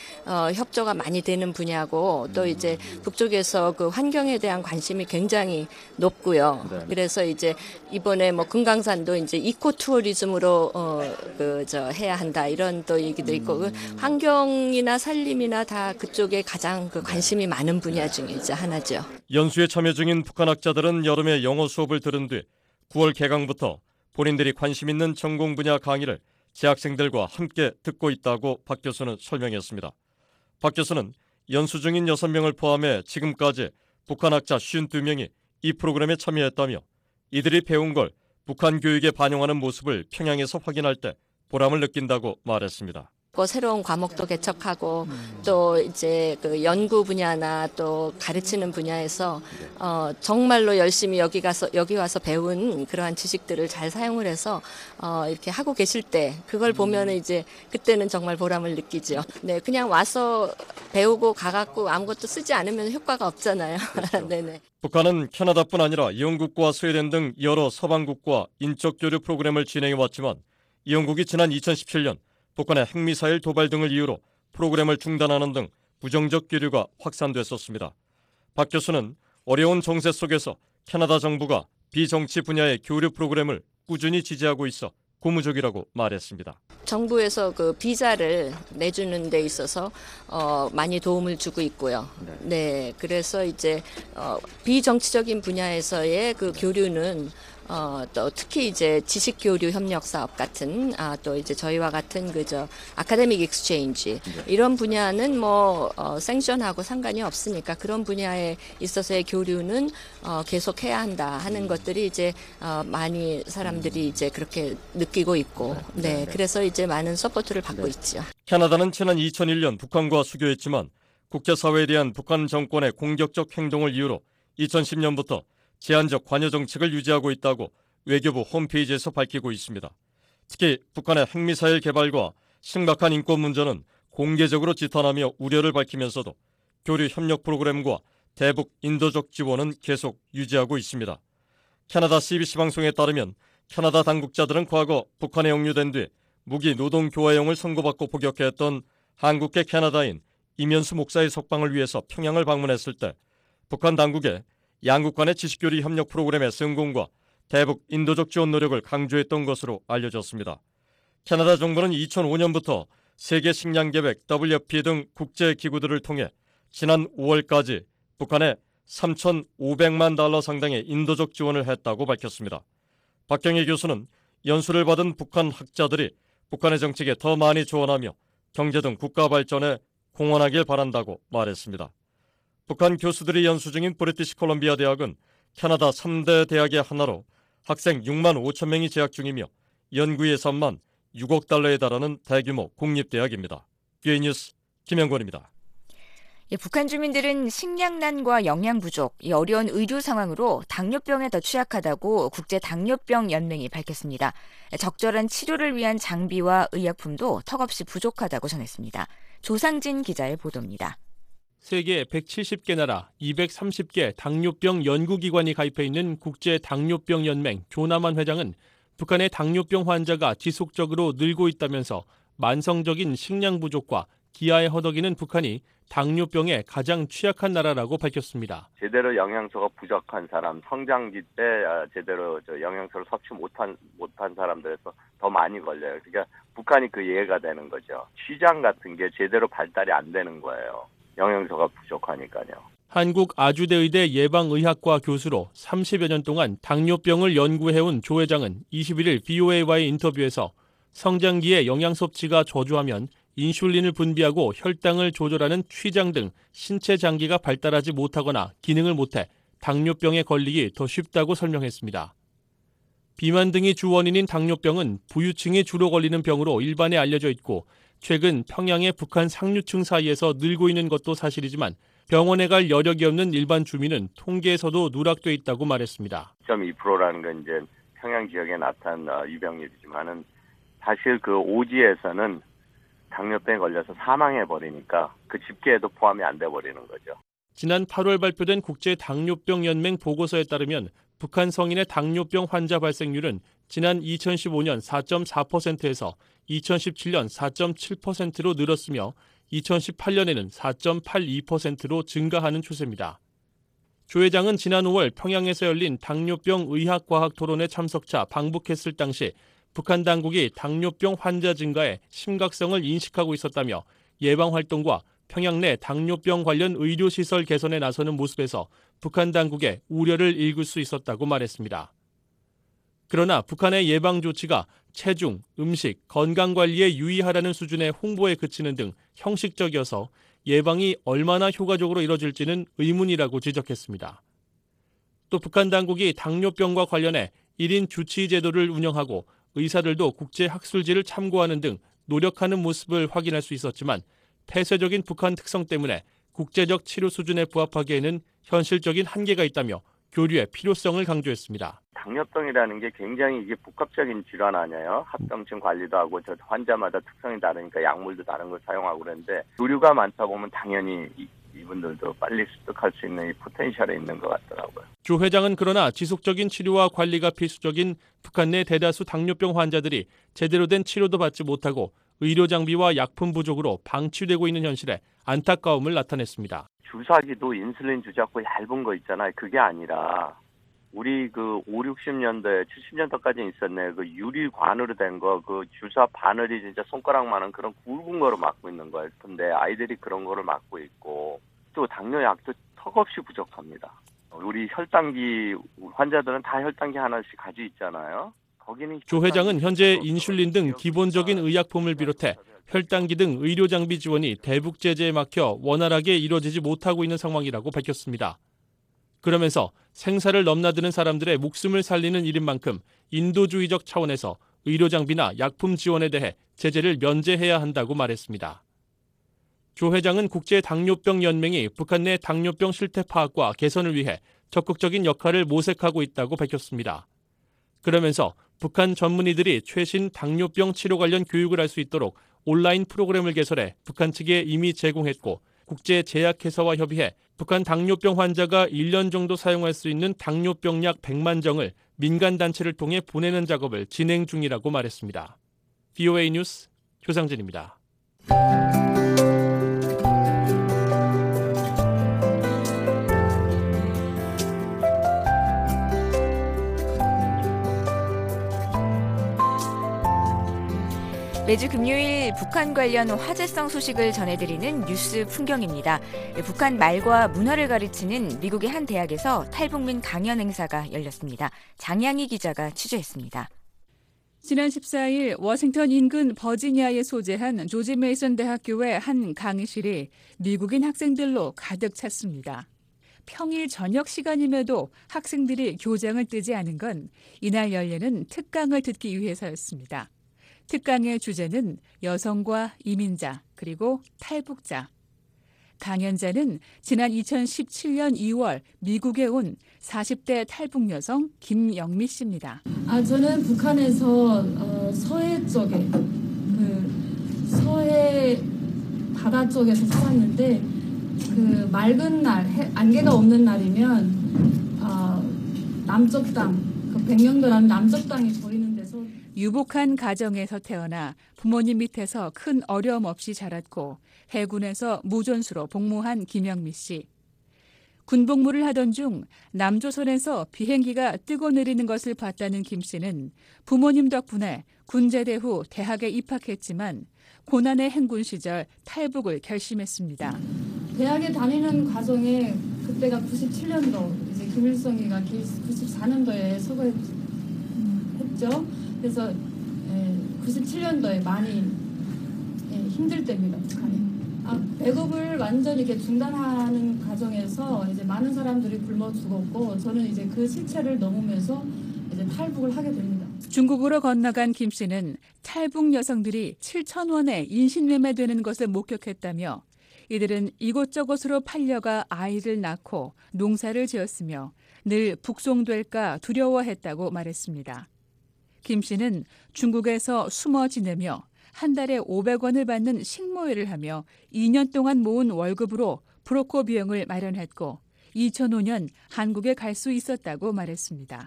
S3: 협조가 많이 되는 분야고 또 이제 북쪽에서 그 환경에 대한 관심이 굉장히 높고요. 그래서 이제 이번에 뭐 금강산도 이제 이코 투어리즘으로 해야 한다 이런 또 얘기도 있고 그 환경이나 산림이나 다 그쪽에 가장 그 관심이 많은 분야 중에 이제 하나죠.
S1: 연수에 참여 중인 북한 학자들은 여름에 영어 수업을 들은 뒤 9월 개강부터 본인들이 관심 있는 전공 분야 강의를 재학생들과 함께 듣고 있다고 박 교수는 설명했습니다. 박 교수는 연수 중인 6명을 포함해 지금까지 북한 학자 52명이 이 프로그램에 참여했다며 이들이 배운 걸 북한 교육에 반영하는 모습을 평양에서 확인할 때 보람을 느낀다고 말했습니다.
S3: 새로운 과목도 개척하고 또 이제 그 연구 분야나 또 가르치는 분야에서 정말로 열심히 여기 와서 배운 그러한 지식들을 잘 사용을 해서 이렇게 하고 계실 때 그걸 보면은 이제 그때는 정말 보람을 느끼죠. 네, 그냥 와서 배우고 가갖고 아무것도 쓰지 않으면 효과가 없잖아요. 그렇죠. 네네.
S1: 북한은 캐나다뿐 아니라 영국과 스웨덴 등 여러 서방국과 인적 교류 프로그램을 진행해왔지만 영국이 지난 2017년 북한의 핵미사일 도발 등을 이유로 프로그램을 중단하는 등 부정적 교류가 확산됐었습니다. 박 교수는 어려운 정세 속에서 캐나다 정부가 비정치 분야의 교류 프로그램을 꾸준히 지지하고 있어 고무적이라고 말했습니다.
S3: 정부에서 그 비자를 내주는 데 있어서 많이 도움을 주고 있고요. 네, 그래서 이제 비정치적인 분야에서의 그 교류는 또 특히 이제 지식 교류 협력 사업 같은 또 이제 저희와 같은 그저 아카데믹 익스체인지 이런 분야는 뭐 생션하고 상관이 없으니까 그런 분야에 있어서의 교류는 계속해야 한다 하는 것들이 이제 많이 사람들이 이제 그렇게 느끼고 있고 네 그래서 이제 많은 서포트를 받고 있죠.
S1: 캐나다는 지난 2001년 북한과 수교했지만 국제사회에 대한 북한 정권의 공격적 행동을 이유로 2010년부터 제한적 관여 정책을 유지하고 있다고 외교부 홈페이지에서 밝히고 있습니다. 특히 북한의 핵미사일 개발과 심각한 인권 문제는 공개적으로 지탄하며 우려를 밝히면서도 교류 협력 프로그램과 대북 인도적 지원은 계속 유지하고 있습니다. 캐나다 CBC 방송에 따르면 캐나다 당국자들은 과거 북한에 영유된 뒤 무기 노동 교화형을 선고받고 복역했던 한국계 캐나다인 이면수 목사의 석방을 위해서 평양을 방문했을 때 북한 당국에 양국 간의 지식교류 협력 프로그램의 성공과 대북 인도적 지원 노력을 강조했던 것으로 알려졌습니다. 캐나다 정부는 2005년부터 세계 식량 계획 WFP 등 국제 기구들을 통해 지난 5월까지 북한에 3,500만 달러 상당의 인도적 지원을 했다고 밝혔습니다. 박경희 교수는 연수를 받은 북한 학자들이 북한의 정책에 더 많이 조언하며 경제 등 국가 발전에 공헌하길 바란다고 말했습니다. 북한 교수들이 연수 중인 브리티시 콜롬비아 대학은 캐나다 3대 대학의 하나로 학생 6만 5천 명이 재학 중이며 연구 예산만 6억 달러에 달하는 대규모 국립대학입니다. 귀의 뉴스 김영권입니다.
S5: 북한 주민들은 식량난과 영양 부족, 어려운 의료 상황으로 당뇨병에 더 취약하다고 국제당뇨병연맹이 밝혔습니다. 적절한 치료를 위한 장비와 의약품도 턱없이 부족하다고 전했습니다. 조상진 기자의 보도입니다.
S4: 세계 170개 나라 230개 당뇨병 연구기관이 가입해 있는 국제당뇨병연맹 조남환 회장은 북한의 당뇨병 환자가 지속적으로 늘고 있다면서 만성적인 식량 부족과 기아에 허덕이는 북한이 당뇨병에 가장 취약한 나라라고 밝혔습니다.
S6: 제대로 영양소가 부족한 사람, 성장기 때 제대로 영양소를 섭취 못한 사람들에서 더 많이 걸려요. 그러니까 북한이 그 예가 되는 거죠. 시장 같은 게 제대로 발달이 안 되는 거예요. 영양소가 부족하니까요.
S4: 한국 아주대의대 예방의학과 교수로 30여 년 동안 당뇨병을 연구해온 조 회장은 21일 BOA와의 인터뷰에서 성장기에 영양 섭취가 저조하면 인슐린을 분비하고 혈당을 조절하는 췌장 등 신체 장기가 발달하지 못하거나 기능을 못해 당뇨병에 걸리기 더 쉽다고 설명했습니다. 비만 등이 주 원인인 당뇨병은 부유층이 주로 걸리는 병으로 일반에 알려져 있고 최근 평양의 북한 상류층 사이에서 늘고 있는 것도 사실이지만 병원에 갈 여력이 없는 일반 주민은 통계에서도 누락돼 있다고 말했습니다.
S6: 2.2%라는 건 이제 평양 지역에 나타난 유병률이지만은 사실 그 오지에서는 당뇨병에 걸려서 사망해버리니까 그 집계에도 포함이 안 돼버리는 거죠.
S4: 지난 8월 발표된 국제당뇨병연맹 보고서에 따르면 북한 성인의 당뇨병 환자 발생률은 지난 2015년 4.4%에서 2017년 4.7%로 늘었으며 2018년에는 4.82%로 증가하는 추세입니다. 조 회장은 지난 5월 평양에서 열린 당뇨병 의학과학 토론회 참석차 방북했을 당시 북한 당국이 당뇨병 환자 증가에 심각성을 인식하고 있었다며 예방활동과 평양 내 당뇨병 관련 의료시설 개선에 나서는 모습에서 북한 당국의 우려를 읽을 수 있었다고 말했습니다. 그러나 북한의 예방 조치가 체중, 음식, 건강관리에 유의하라는 수준의 홍보에 그치는 등 형식적이어서 예방이 얼마나 효과적으로 이뤄질지는 의문이라고 지적했습니다. 또 북한 당국이 당뇨병과 관련해 1인 주치의 제도를 운영하고 의사들도 국제학술지를 참고하는 등 노력하는 모습을 확인할 수 있었지만 폐쇄적인 북한 특성 때문에 국제적 치료 수준에 부합하기에는 현실적인 한계가 있다며 교류의 필요성을 강조했습니다.
S6: 당뇨병이라는 게 굉장히 이게 복합적인 질환 아니에요. 합병증 관리도 하고 저 환자마다 특성이 다르니까 약물도 다른 걸 사용하고 그러는데 교류가 많다 보면 당연히 이분들도 빨리 습득할 수 있는 이 포텐셜이 있는 것 같더라고요.
S4: 조 회장은 그러나 지속적인 치료와 관리가 필수적인 북한 내 대다수 당뇨병 환자들이 제대로 된 치료도 받지 못하고 의료 장비와 약품 부족으로 방치되고 있는 현실에 안타까움을 나타냈습니다.
S6: 주사기도 인슐린 주잡고 얇은 거 있잖아요. 그게 아니라 우리 그 5, 60년대, 70년대까지 있었네. 그 유리관으로 된 거, 그 주사 바늘이 진짜 손가락만한 그런 굵은 거로 맞고 있는 거예요. 근데 아이들이 그런 거를 맞고 있고 또 당뇨약도 턱없이 부족합니다. 우리 혈당기 환자들은 다 혈당기 하나씩 가지고 있잖아요. 거기는
S4: 조 회장은 현재 인슐린 등 기본적인 의약품을 비롯해 혈당기 등 의료 장비 지원이 대북 제재에 막혀 원활하게 이루어지지 못하고 있는 상황이라고 밝혔습니다. 그러면서 생사를 넘나드는 사람들의 목숨을 살리는 일인 만큼 인도주의적 차원에서 의료 장비나 약품 지원에 대해 제재를 면제해야 한다고 말했습니다. 조 회장은 국제당뇨병연맹이 북한 내 당뇨병 실태 파악과 개선을 위해 적극적인 역할을 모색하고 있다고 밝혔습니다. 그러면서 북한 전문의들이 최신 당뇨병 치료 관련 교육을 할 수 있도록 온라인 프로그램을 개설해 북한 측에 이미 제공했고 국제제약회사와 협의해 북한 당뇨병 환자가 1년 정도 사용할 수 있는 당뇨병약 100만 정을 민간단체를 통해 보내는 작업을 진행 중이라고 말했습니다. VOA 뉴스 조상진입니다.
S5: 매주 금요일 북한 관련 화제성 소식을 전해드리는 뉴스 풍경입니다. 북한 말과 문화를 가르치는 미국의 한 대학에서 탈북민 강연 행사가 열렸습니다. 장양희 기자가 취재했습니다.
S9: 지난 14일 워싱턴 인근 버지니아에 소재한 조지 메이슨 대학교의 한 강의실이 미국인 학생들로 가득 찼습니다. 평일 저녁 시간임에도 학생들이 교장을 뜨지 않은 건 이날 열리는 특강을 듣기 위해서였습니다. 특강의 주제는 여성과 이민자 그리고 탈북자. 강연자는 지난 2017년 2월 미국에 온 40대 탈북 여성 김영미 씨입니다.
S23: 저는 북한에서 서해 쪽에 서해 바다 쪽에서 살았는데 그 맑은 날 안개가 없는 날이면 남쪽 땅, 그 백령도라는 남쪽 땅이 보이는 데서
S9: 유복한 가정에서 태어나 부모님 밑에서 큰 어려움 없이 자랐고 해군에서 무전수로 복무한 김영미 씨. 군복무를 하던 중 남조선에서 비행기가 뜨고 내리는 것을 봤다는 김 씨는 부모님 덕분에 군제대 후 대학에 입학했지만 고난의 행군 시절 탈북을 결심했습니다.
S23: 대학에 다니는 과정에 그때가 97년도 이제 김일성이가 94년도에 서거했죠. 그래서 97년도에 많이 힘들 때입니다, 북한이. 배급을 완전히 이렇게 중단하는 과정에서 이제 많은 사람들이 굶어 죽었고 저는 이제 그 실체를 넘으면서 이제 탈북을 하게 됩니다.
S9: 중국으로 건너간 김 씨는 탈북 여성들이 7,000원에 인신매매되는 것을 목격했다며 이들은 이곳저곳으로 팔려가 아이를 낳고 농사를 지었으며 늘 북송될까 두려워했다고 말했습니다. 김 씨는 중국에서 숨어 지내며 한 달에 500원을 받는 식모일을 하며 2년 동안 모은 월급으로 브로커 비용을 마련했고 2005년 한국에 갈 수 있었다고 말했습니다.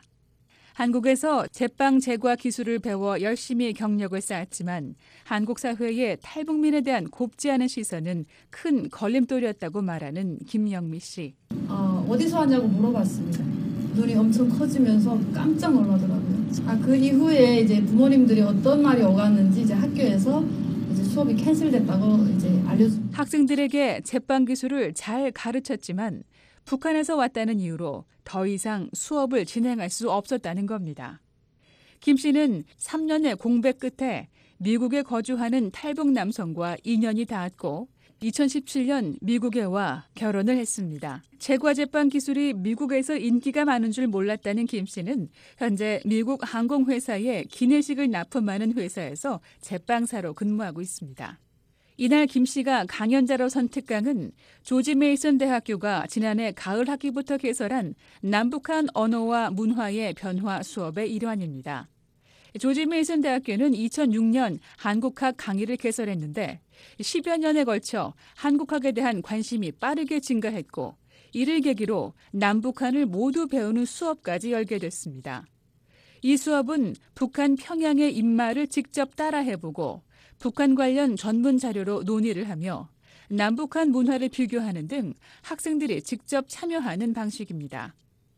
S9: 한국에서 제빵 제과 기술을 배워 열심히 경력을 쌓았지만 한국 사회의 탈북민에 대한 곱지 않은 시선은 큰 걸림돌이었다고 말하는 김영미 씨.
S23: 어디서 왔냐고 물어봤습니다. 눈이 엄청 커지면서 깜짝 놀라더라고요. 그 이후에 이제 부모님들이 어떤 말이 오갔는지 이제 학교에서 이제 수업이 캔슬됐다고 이제 알려줍니다.
S9: 학생들에게 제빵 기술을 잘 가르쳤지만 북한에서 왔다는 이유로 더 이상 수업을 진행할 수 없었다는 겁니다. 김 씨는 3년의 공백 끝에 미국에 거주하는 탈북 남성과 인연이 닿았고 2017년 미국에 와 결혼을 했습니다. 제과 제빵 기술이 미국에서 인기가 많은 줄 몰랐다는 김 씨는 현재 미국 항공회사에 기내식을 납품하는 회사에서 제빵사로 근무하고 있습니다. 이날 김 씨가 강연자로 선 특강은 조지 메이슨 대학교가 지난해 가을 학기부터 개설한 남북한 언어와 문화의 변화 수업의 일환입니다. 조지 메이슨 대학교는 2006년 한국학 강의를 개설했는데 10여 년에 걸쳐 한국학에 대한 관심이 빠르게 증가했고 이를 계기로 남북한을 모두 배우는 수업까지 열게 됐습니다. 이 수업은 북한 평양의 입마를 직접 따라해보고 북한 관련 전문 자료로 논의를 하며 남북한 문화를 비교하는 등 학생들이 직접 참여하는 방식입니다.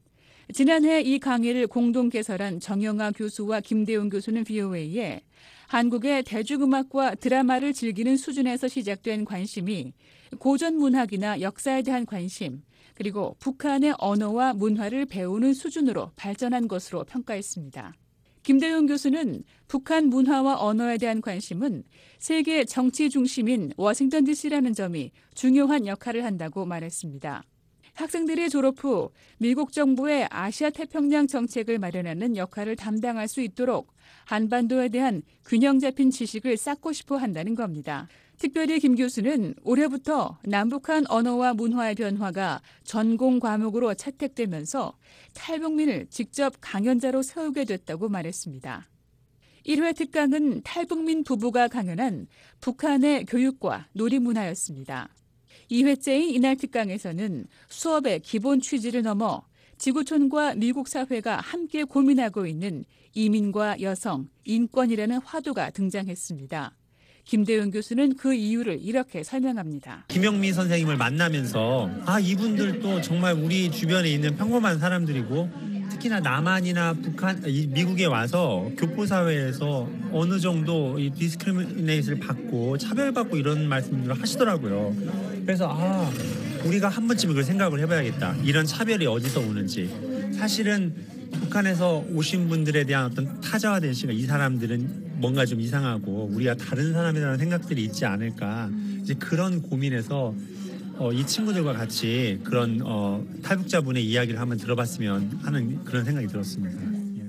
S9: 지난해 이 강의를 공동 개설한 정영아 교수와 김대웅 교수는 VOA에 한국의 대중음악과 드라마를 즐기는 수준에서 시작된 관심이 고전 문학이나 역사에 대한 관심, 그리고 북한의 언어와 문화를 배우는 수준으로 발전한 것으로 평가했습니다. 김대웅 교수는 북한 문화와 언어에 대한 관심은 세계 정치 중심인 워싱턴 DC라는 점이 중요한 역할을 한다고 말했습니다. 학생들이 졸업 후 미국 정부의 아시아 태평양 정책을 마련하는 역할을 담당할 수 있도록 한반도에 대한 균형 잡힌 지식을 쌓고 싶어 한다는 겁니다. 특별히 김 교수는 올해부터 남북한 언어와 문화의 변화가 전공 과목으로 채택되면서 탈북민을 직접 강연자로 세우게 됐다고 말했습니다. 1회 특강은 탈북민 부부가 강연한 북한의 교육과 놀이문화였습니다. 2회째인 이날 특강에서는 수업의 기본 취지를 넘어 지구촌과 미국 사회가 함께 고민하고 있는 이민과 여성, 인권이라는 화두가 등장했습니다. 김대웅 교수는 그 이유를 이렇게 설명합니다.
S7: 김영미 선생님을 만나면서 이분들도 정말 우리 주변에 있는 평범한 사람들이고 특히나 남한이나 북한, 미국에 와서 교포사회에서 어느 정도 이 디스크리미네이션을 받고 차별받고 이런 말씀들을 하시더라고요. 그래서 우리가 한 번쯤 그걸 생각을 해봐야겠다. 이런 차별이 어디서 오는지. 사실은 북한에서 오신 분들에 대한 어떤 타자화된 시각, 이 사람들은 뭔가 좀 이상하고 우리가 다른 사람이라는 생각들이 있지 않을까. 이제 그런 고민에서 이 친구들과 같이 그런 탈북자분의 이야기를 한번 들어봤으면 하는 그런 생각이 들었습니다.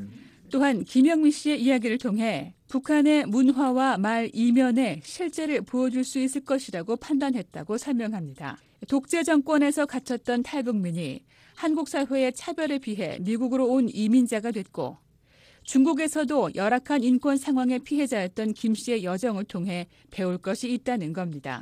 S9: 또한 김영미 씨의 이야기를 통해 북한의 문화와 말 이면의 실제를 보여줄 수 있을 것이라고 판단했다고 설명합니다. 독재 정권에서 갇혔던 탈북민이 한국 사회의 차별에 비해 미국으로 온 이민자가 됐고 중국에서도 열악한 인권 상황의 피해자였던 김 씨의 여정을 통해 배울 것이 있다는 겁니다.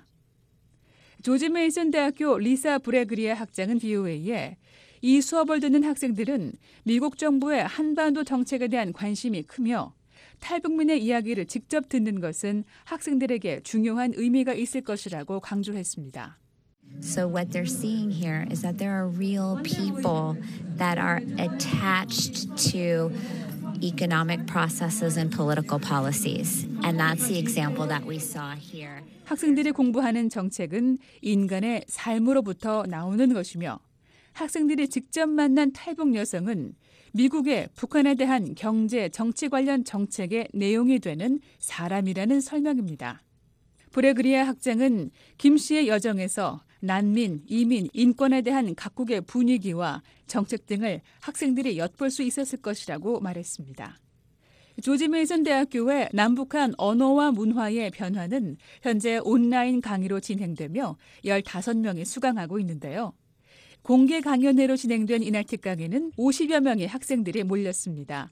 S9: 조지 메이슨 대학교 리사 브레그리아 학장은 VOA에 이 수업을 듣는 학생들은 미국 정부의 한반도 정책에 대한 관심이 크며 탈북민의 이야기를 직접 듣는 것은 학생들에게 중요한 의미가 있을 것이라고 강조했습니다.
S11: So what they're seeing here is that there are real people that are attached to economic processes and political policies. And that's the example that we saw here.
S9: 학생들이 공부하는 정책은 인간의 삶으로부터 나오는 것이며 학생들이 직접 만난 탈북 여성은 미국의 북한에 대한 경제, 정치 관련 정책의 내용이 되는 사람이라는 설명입니다. 브레그리아 학장은 김 씨의 여정에서 난민, 이민, 인권에 대한 각국의 분위기와 정책 등을 학생들이 엿볼 수 있었을 것이라고 말했습니다. 조지 메이슨 대학교의 남북한 언어와 문화의 변화는 현재 온라인 강의로 진행되며 15명이 수강하고 있는데요. 공개 강연회로 진행된 이날 특강에는 50여 명의 학생들이 몰렸습니다.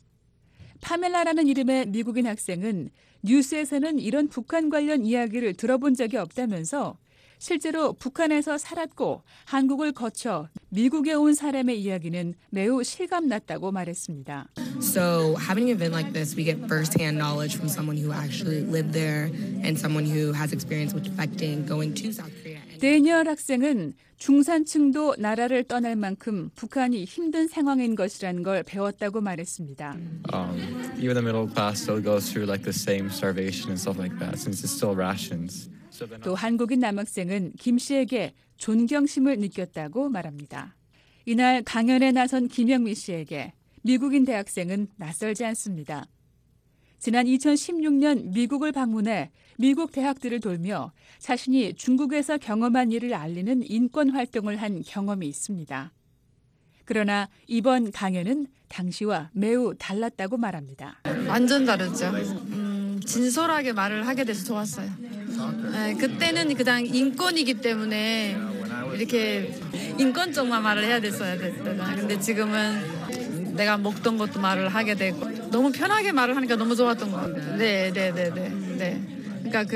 S9: 파멜라라는 이름의 미국인 학생은 뉴스에서는 이런 북한 관련 이야기를 들어본 적이 없다면서 실제로 북한에서 살았고 한국을 거쳐 미국에 온 사람의 이야기는 매우 실감났다고 말했습니다.
S12: So having an event like this, we get first-hand knowledge from someone who actually lived there and someone who has experience with defecting, going to South Korea.
S9: 데니얼 학생은 중산층도 나라를 떠날 만큼 북한이 힘든 상황인 것이라는 걸 배웠다고 말했습니다.
S13: Even the middle class still goes through like the same starvation and stuff like that since it's still rations.
S9: 또 한국인 남학생은 김 씨에게 존경심을 느꼈다고 말합니다. 이날 강연에 나선 김영미 씨에게 미국인 대학생은 낯설지 않습니다. 지난 2016년 미국을 방문해 미국 대학들을 돌며 자신이 중국에서 경험한 일을 알리는 인권 활동을 한 경험이 있습니다. 그러나 이번 강연은 당시와 매우 달랐다고 말합니다.
S25: 완전 다르죠. 진솔하게 말을 하게 돼서 좋았어요. 그때는 그냥 인권이기 때문에 이렇게 인권 쪽만 말을 해야 됐어야 됐다. 근데 지금은 내가 먹던 것도 말을 하게 되고 너무 편하게 말을 하니까 너무 좋았던 것 같아요. 네. 그러니까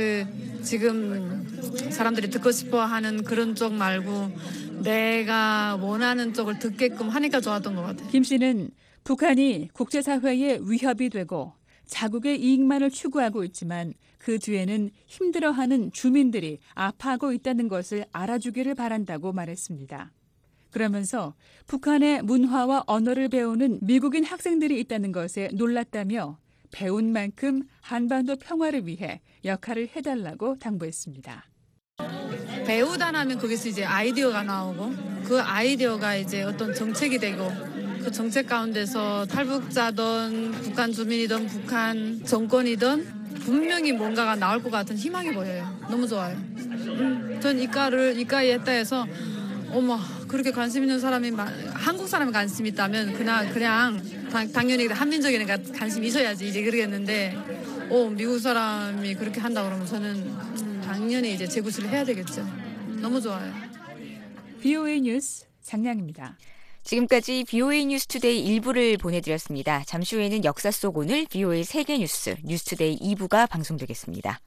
S25: 지금 사람들이 듣고 싶어하는 그런 쪽 말고 내가 원하는 쪽을 듣게끔 하니까 좋았던 것 같아요.
S9: 김 씨는 북한이 국제사회의 위협이 되고 자국의 이익만을 추구하고 있지만 그 뒤에는 힘들어하는 주민들이 아파하고 있다는 것을 알아주기를 바란다고 말했습니다. 그러면서 북한의 문화와 언어를 배우는 미국인 학생들이 있다는 것에 놀랐다며 배운 만큼 한반도 평화를 위해 역할을 해달라고 당부했습니다.
S25: 배우다 나면 거기서 이제 아이디어가 나오고 그 아이디어가 이제 어떤 정책이 되고 그 정책 가운데서 탈북자든 북한 주민이든 북한 정권이든 분명히 뭔가가 나올 것 같은 희망이 보여요. 너무 좋아요. 전 이과에 했다 해서 어머 그렇게 관심 있는 사람이 한국 사람이 관심 있다면 그냥 당연히 한민족이니까 관심 있어야지 이제 그러겠는데 미국 사람이 그렇게 한다 그러면 저는 당연히 이제 재구실을 해야 되겠죠. 너무 좋아요.
S9: BOA 뉴스 장량입니다.
S5: 지금까지 BOA 뉴스투데이 1부를 보내드렸습니다. 잠시 후에는 역사 속 오늘 BOA 세계 뉴스 뉴스투데이 2부가 방송되겠습니다.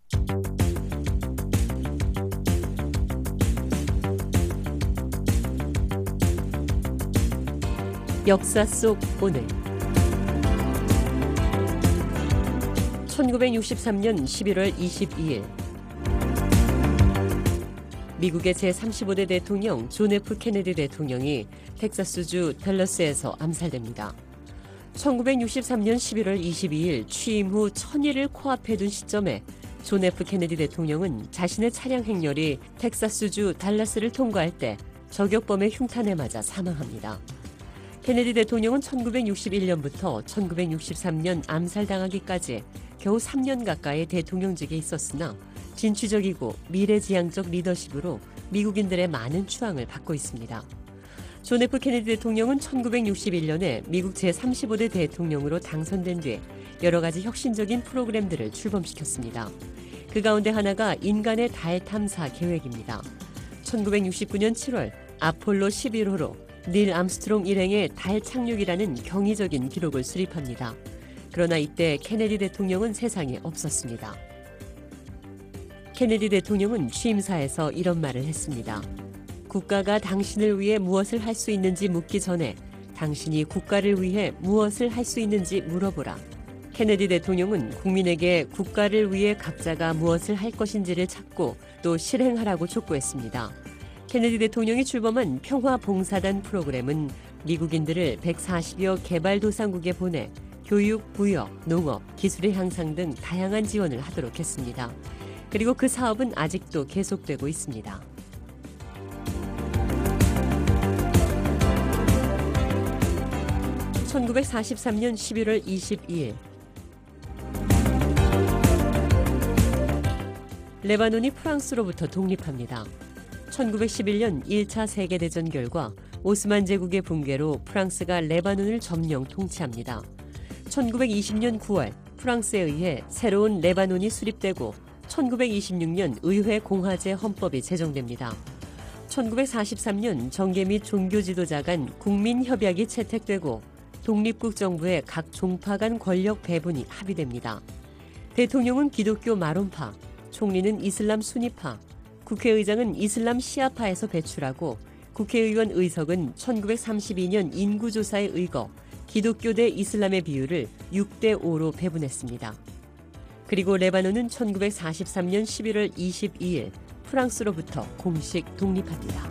S8: 역사 속 오늘 1963년 11월 22일 미국의 제35대 대통령 존 F 케네디 대통령이 텍사스주 댈러스에서 암살됩니다. 1963년 11월 22일 취임 후 1000일을 코앞에 둔 시점에 존 F 케네디 대통령은 자신의 차량 행렬이 텍사스주 달라스를 통과할 때 저격범의 흉탄에 맞아 사망합니다. 케네디 대통령은 1961년부터 1963년 암살당하기까지 겨우 3년 가까이 대통령직에 있었으나 진취적이고 미래지향적 리더십으로 미국인들의 많은 추앙을 받고 있습니다. 존 F 케네디 대통령은 1961년에 미국 제35대 대통령으로 당선된 뒤 여러 가지 혁신적인 프로그램들을 출범시켰습니다. 그 가운데 하나가 인간의 달 탐사 계획입니다. 1969년 7월 아폴로 11호로 닐 암스트롱 일행의 달 착륙이라는 경이적인 기록을 수립합니다. 그러나 이때 케네디 대통령은 세상에 없었습니다. 케네디 대통령은 취임사에서 이런 말을 했습니다. 국가가 당신을 위해 무엇을 할 수 있는지 묻기 전에 당신이 국가를 위해 무엇을 할 수 있는지 물어보라. 케네디 대통령은 국민에게 국가를 위해 각자가 무엇을 할 것인지를 찾고 또 실행하라고 촉구했습니다. 케네디 대통령이 출범한 평화봉사단 프로그램은 미국인들을 140여 개발도상국에 보내 교육, 부여, 농업, 기술의 향상 등 다양한 지원을 하도록 했습니다. 그리고 그 사업은 아직도 계속되고 있습니다. (1943년 11월 22일) 레바논이 프랑스로부터 독립합니다. 1911년 1차 세계대전 결과 오스만 제국의 붕괴로 프랑스가 레바논을 점령 통치합니다. 1920년 9월 프랑스에 의해 새로운 레바논이 수립되고 1926년 의회 공화제 헌법이 제정됩니다. 1943년 정계 및 종교 지도자 간 국민협약이 채택되고 독립국 정부의 각 종파 간 권력 배분이 합의됩니다. 대통령은 기독교 마론파, 총리는 이슬람 수니파, 국회의장은 이슬람 시아파에서 배출하고 국회의원 의석은 1932년 인구조사에 의거 기독교 대 이슬람의 비율을 6대5로 배분했습니다. 그리고 레바논은 1943년 11월 22일 프랑스로부터 공식 독립합니다.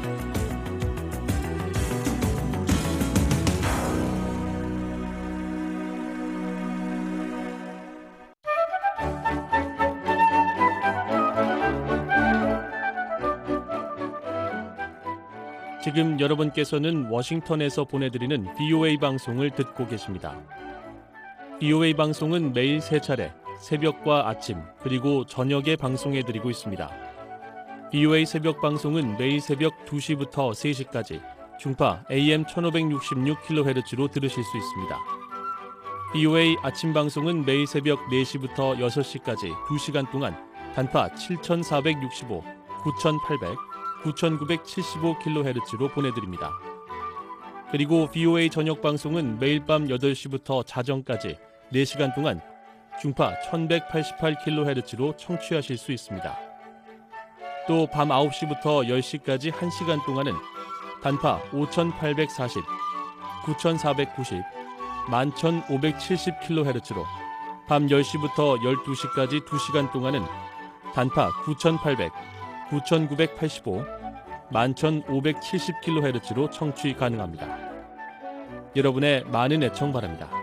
S4: 지금 여러분께서는 워싱턴에서 보내드리는 BOA 방송을 듣고 계십니다. BOA 방송은 매일 3차례 새벽과 아침 그리고 저녁에 방송해드리고 있습니다. BOA 새벽 방송은 매일 새벽 2시부터 3시까지 중파 AM 1566kHz로 들으실 수 있습니다. BOA 아침 방송은 매일 새벽 4시부터 6시까지 2시간 동안 단파 7465, 9800, 9975kHz로 보내드립니다. 그리고 BOA 저녁 방송은 매일 밤 8시부터 자정까지 4시간 동안 중파 1188kHz로 청취하실 수 있습니다. 또 밤 9시부터 10시까지 1시간 동안은 단파 5840, 9490, 11570kHz로 밤 10시부터 12시까지 2시간 동안은 단파 9800, 9985, 11,570kHz로 청취 가능합니다. 여러분의 많은 애청 바랍니다.